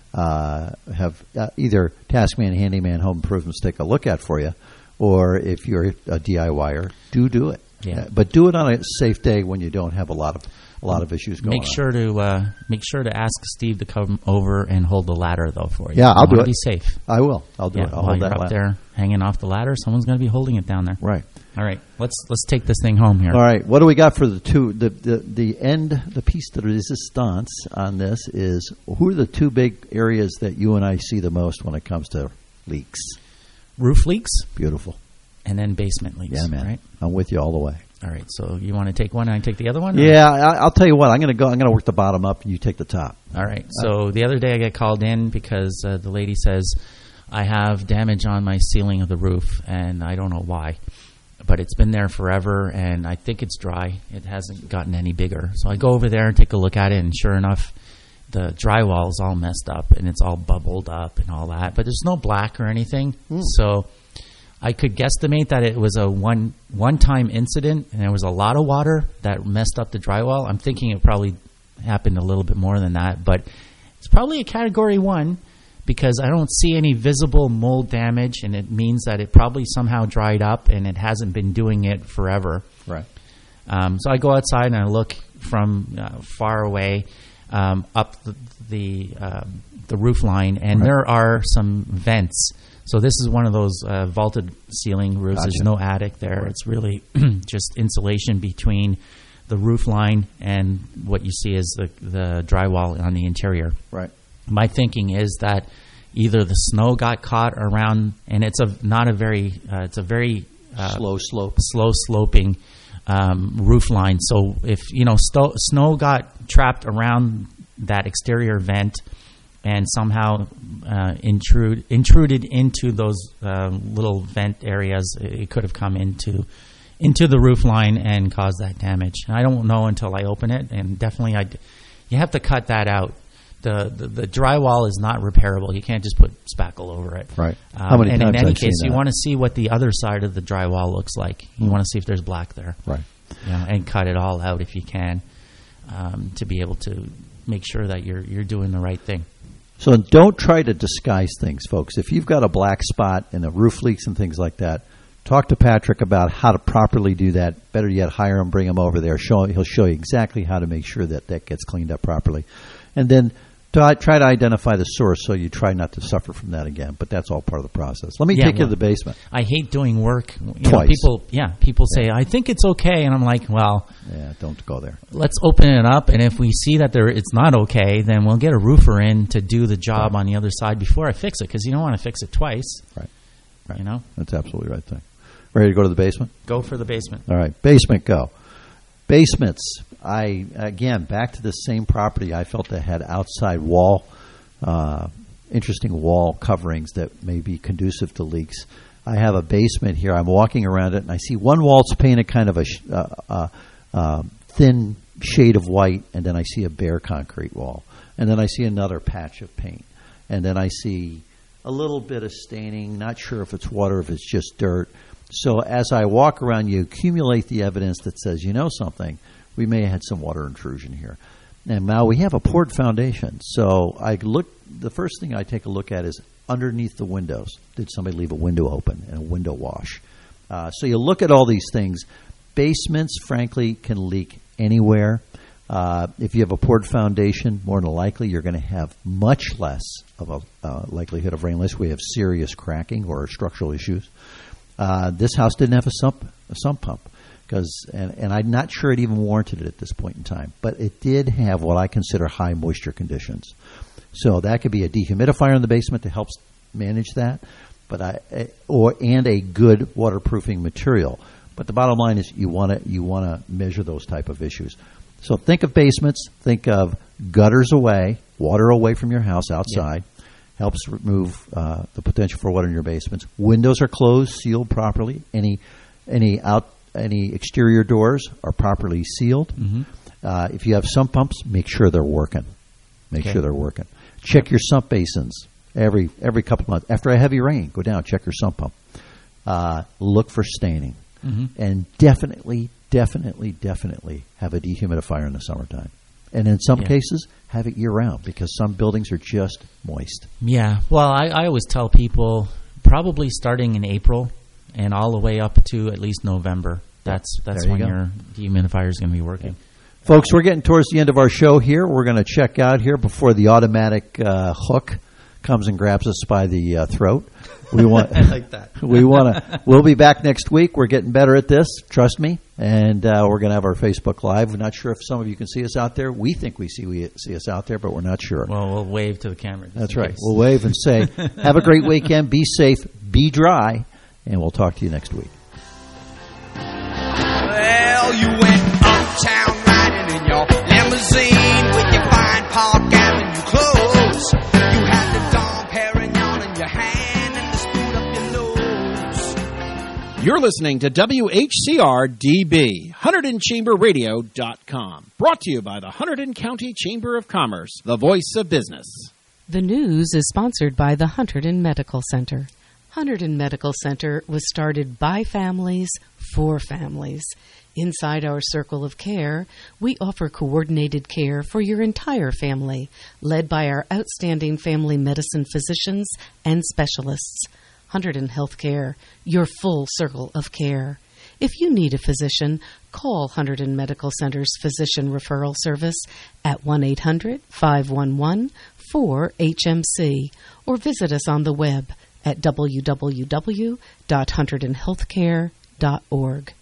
uh, have uh, either Taskman, Handyman, Home Improvements take a look at for you, or if you're a DIYer, do do it. Yeah. Uh, but do it on a safe day when you don't have a lot of a lot of issues going Make on. sure to uh, make sure to ask Steve to come over and hold the ladder though for you. Yeah, I'll You do wanna it. Be safe. I will. I'll do yeah, it. I'll while hold you're that up ladder. there hanging off the ladder, someone's going to be holding it down there. Right. All right. Let's let's take this thing home here. All right. What do we got for the two? The the, the end, the piece de resistance on this is who are the two big areas that you and I see the most when it comes to leaks? Roof leaks. Beautiful. And then basement leaks. Yeah, man. Right. I'm with you all the way. All right. So you want to take one and I take the other one? or- Yeah, I, I'll tell you what. I'm going to go. I'm going to work the bottom up, and you take the top. All right. So the other day I got called in because uh, the lady says I have damage on my ceiling of the roof, and I don't know why. But it's been there forever, and I think it's dry. It hasn't gotten any bigger. So I go over there and take a look at it, and sure enough, the drywall is all messed up, and it's all bubbled up and all that. But there's no black or anything. Mm. So I could guesstimate that it was a one, one-time incident, and there was a lot of water that messed up the drywall. I'm thinking it probably happened a little bit more than that, but it's probably a Category one because I don't see any visible mold damage, and it means that it probably somehow dried up, and it hasn't been doing it forever. Right. Um, so I go outside and I look from uh, far away um, up the the, um, the roof line, and Right. there are some vents. So this is one of those uh, vaulted ceiling roofs. Gotcha. There's no attic there. Right. It's really just insulation between the roof line and what you see is the, the drywall on the interior. Right. My thinking is that either the snow got caught around, and it's a not a very uh, it's a very uh, Slow slope. slow sloping um, roof line. So if you know sto- snow got trapped around that exterior vent and somehow uh, intrude intruded into those uh, little vent areas, it could have come into into the roof line and caused that damage. I don't know until I open it, and definitely I you have to cut that out. The, the the drywall is not repairable. You can't just put spackle over it. Right. Um, How many and times in any I've seen case, you that. want to see what the other side of the drywall looks like. You want to see if there's black there. Right. You know, and cut it all out if you can um, to be able to make sure that you're you're doing the right thing. So don't try to disguise things, folks. If you've got a black spot and the roof leaks and things like that, talk to Patrick about how to properly do that. Better yet, hire him, bring him over there. Show, he'll show you exactly how to make sure that that gets cleaned up properly. And then try, try to identify the source so you try not to suffer from that again. But that's all part of the process. Let me Yeah, take you well, to the basement. I hate doing work. You know, Twice. people, yeah, people say, I think it's okay. And I'm like, well, Yeah, don't go there. let's open it up. And if we see that there it's not okay, then we'll get a roofer in to do the job on the other side before I fix it. Because you don't want to fix it twice. Right. Right. You know? That's absolutely the right thing. Ready to go to the basement? Go for the basement. All right, basement go. Basements. I again back to the same property. I felt that had outside wall, uh, interesting wall coverings that may be conducive to leaks. I have a basement here. I'm walking around it, and I see one wall's painted kind of a sh- uh, uh, uh, thin shade of white, and then I see a bare concrete wall, and then I see another patch of paint, and then I see a little bit of staining. Not sure if it's water, if it's just dirt. So as I walk around, you accumulate the evidence that says, you know something, we may have had some water intrusion here. And now we have a poured foundation. So I look. The first thing I take a look at is underneath the windows. Did somebody leave a window open and a window wash? Uh, so you look at all these things. Basements, frankly, can leak anywhere. Uh, if you have a poured foundation, more than likely you're going to have much less of a uh, likelihood of rain unless we have serious cracking or structural issues. Uh, this house didn't have a sump, a sump pump, because and, and I'm not sure it even warranted it at this point in time. But it did have what I consider high moisture conditions, so that could be a dehumidifier in the basement to help manage that, but I or and a good waterproofing material. But the bottom line is you want to you want to measure those type of issues. So think of basements, think of gutters away, water away from your house outside. Yeah. Helps remove uh, the potential for water in your basements. Windows are closed, sealed properly. Any any out any exterior doors are properly sealed. Mm-hmm. Uh, if you have sump pumps, make sure they're working. Make okay. sure they're working. Check your sump basins every every couple of months. After a heavy rain, go down, check your sump pump. Uh, look for staining. Mm-hmm. And definitely, definitely, definitely have a dehumidifier in the summertime. And in some yeah. cases, have it year-round because some buildings are just moist. Yeah. Well, I, I always tell people probably starting in April and all the way up to at least November. That's that's you when go. your dehumidifier is going to be working. Folks, we're getting towards the end of our show here. We're going to check out here before the automatic uh, hook comes and grabs us by the uh, throat. We want, I like that. we want to. We'll be back next week. We're getting better at this. Trust me. And uh, we're going to have our Facebook Live. We're not sure if some of you can see us out there. We think we see we see us out there, but we're not sure. Well, we'll wave to the camera. That's right. Case. We'll wave and say, "Have a great weekend. Be safe. Be dry." And we'll talk to you next week. Well, you went uptown riding in your limousine with your fine Park Avenue clothes. You had the Dom Perignon in your hand and the spoon up your nose. You're listening to W H C R D B, Hunterdon Chamber Radio dot com. Brought to you by the Hunterdon County Chamber of Commerce, the voice of business. The news is sponsored by the Hunterdon Medical Center. Hunterdon Medical Center was started by families for families. Inside our circle of care, we offer coordinated care for your entire family, led by our outstanding family medicine physicians and specialists. Hunterdon Healthcare, your full circle of care. If you need a physician, call Hunterdon Medical Center's Physician Referral Service at one eight hundred, five one one, four H M C or visit us on the web at w w w dot hunterdon healthcare dot org.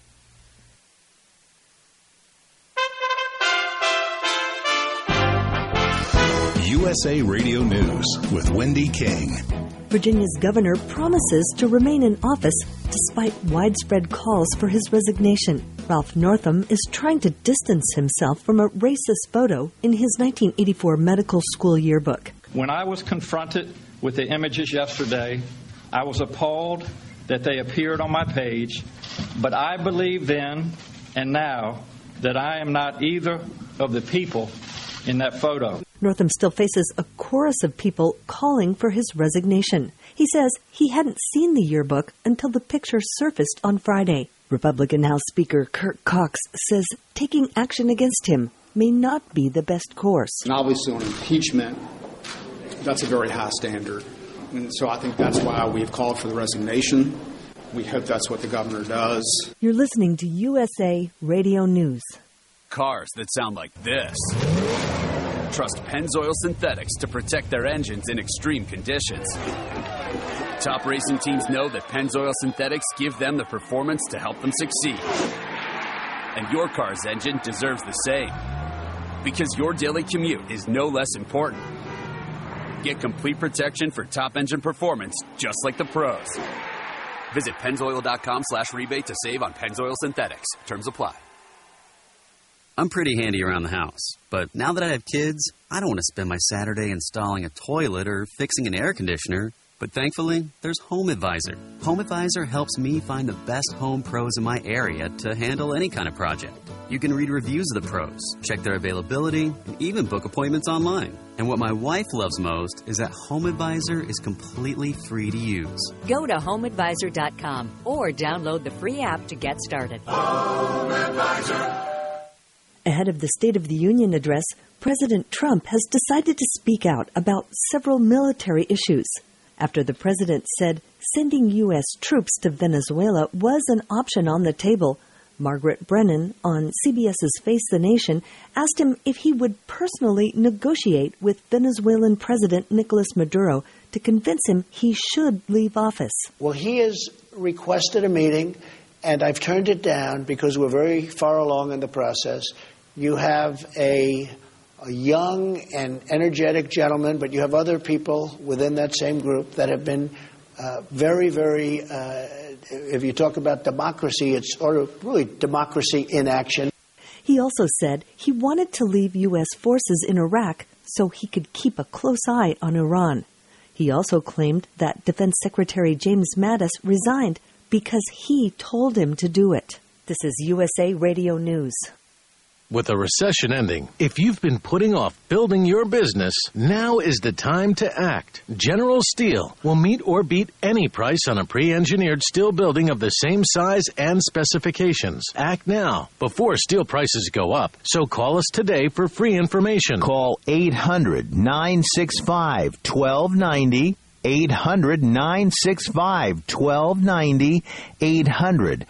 U S A Radio News with Wendy King. Virginia's governor promises to remain in office despite widespread calls for his resignation. Ralph Northam is trying to distance himself from a racist photo in his nineteen eighty-four medical school yearbook. When I was confronted with the images yesterday, I was appalled that they appeared on my page, but I believe then and now that I am not either of the people in that photo. Northam still faces a chorus of people calling for his resignation. He says he hadn't seen the yearbook until the picture surfaced on Friday. Republican House Speaker Kurt Cox says taking action against him may not be the best course. And obviously on impeachment, that's a very high standard. And so I think that's why we've called for the resignation. We hope that's what the governor does. You're listening to U S A Radio News. Cars that sound like this. Trust Pennzoil Synthetics to protect their engines in extreme conditions. Top racing teams know that Pennzoil Synthetics give them the performance to help them succeed. And your car's engine deserves the same. Because your daily commute is no less important. Get complete protection for top engine performance, just like the pros. Visit Pennzoil.com slash rebate to save on Pennzoil Synthetics. Terms apply. I'm pretty handy around the house, but now that I have kids, I don't want to spend my Saturday installing a toilet or fixing an air conditioner. But thankfully, there's Home Advisor. Home Advisor helps me find the best home pros in my area to handle any kind of project. You can read reviews of the pros, check their availability, and even book appointments online. And what my wife loves most is that Home Advisor is completely free to use. Go to home advisor dot com or download the free app to get started. Home Advisor. Ahead of the State of the Union address, President Trump has decided to speak out about several military issues. After the president said sending U S troops to Venezuela was an option on the table, Margaret Brennan on CBS's Face the Nation asked him if he would personally negotiate with Venezuelan President Nicolas Maduro to convince him he should leave office. Well, he has requested a meeting, and I've turned it down because we're very far along in the process. You have a, a young and energetic gentleman, but you have other people within that same group that have been uh, very, very, uh, if you talk about democracy, it's or really democracy in action. He also said he wanted to leave U S forces in Iraq so he could keep a close eye on Iran. He also claimed that Defense Secretary James Mattis resigned because he told him to do it. This is U S A Radio News. With a recession ending, if you've been putting off building your business, now is the time to act. General Steel will meet or beat any price on a pre-engineered steel building of the same size and specifications. Act now, before steel prices go up. So call us today for free information. Call eight hundred, nine six five, one two nine zero, eight hundred, nine six five, one two nine zero, eight hundred,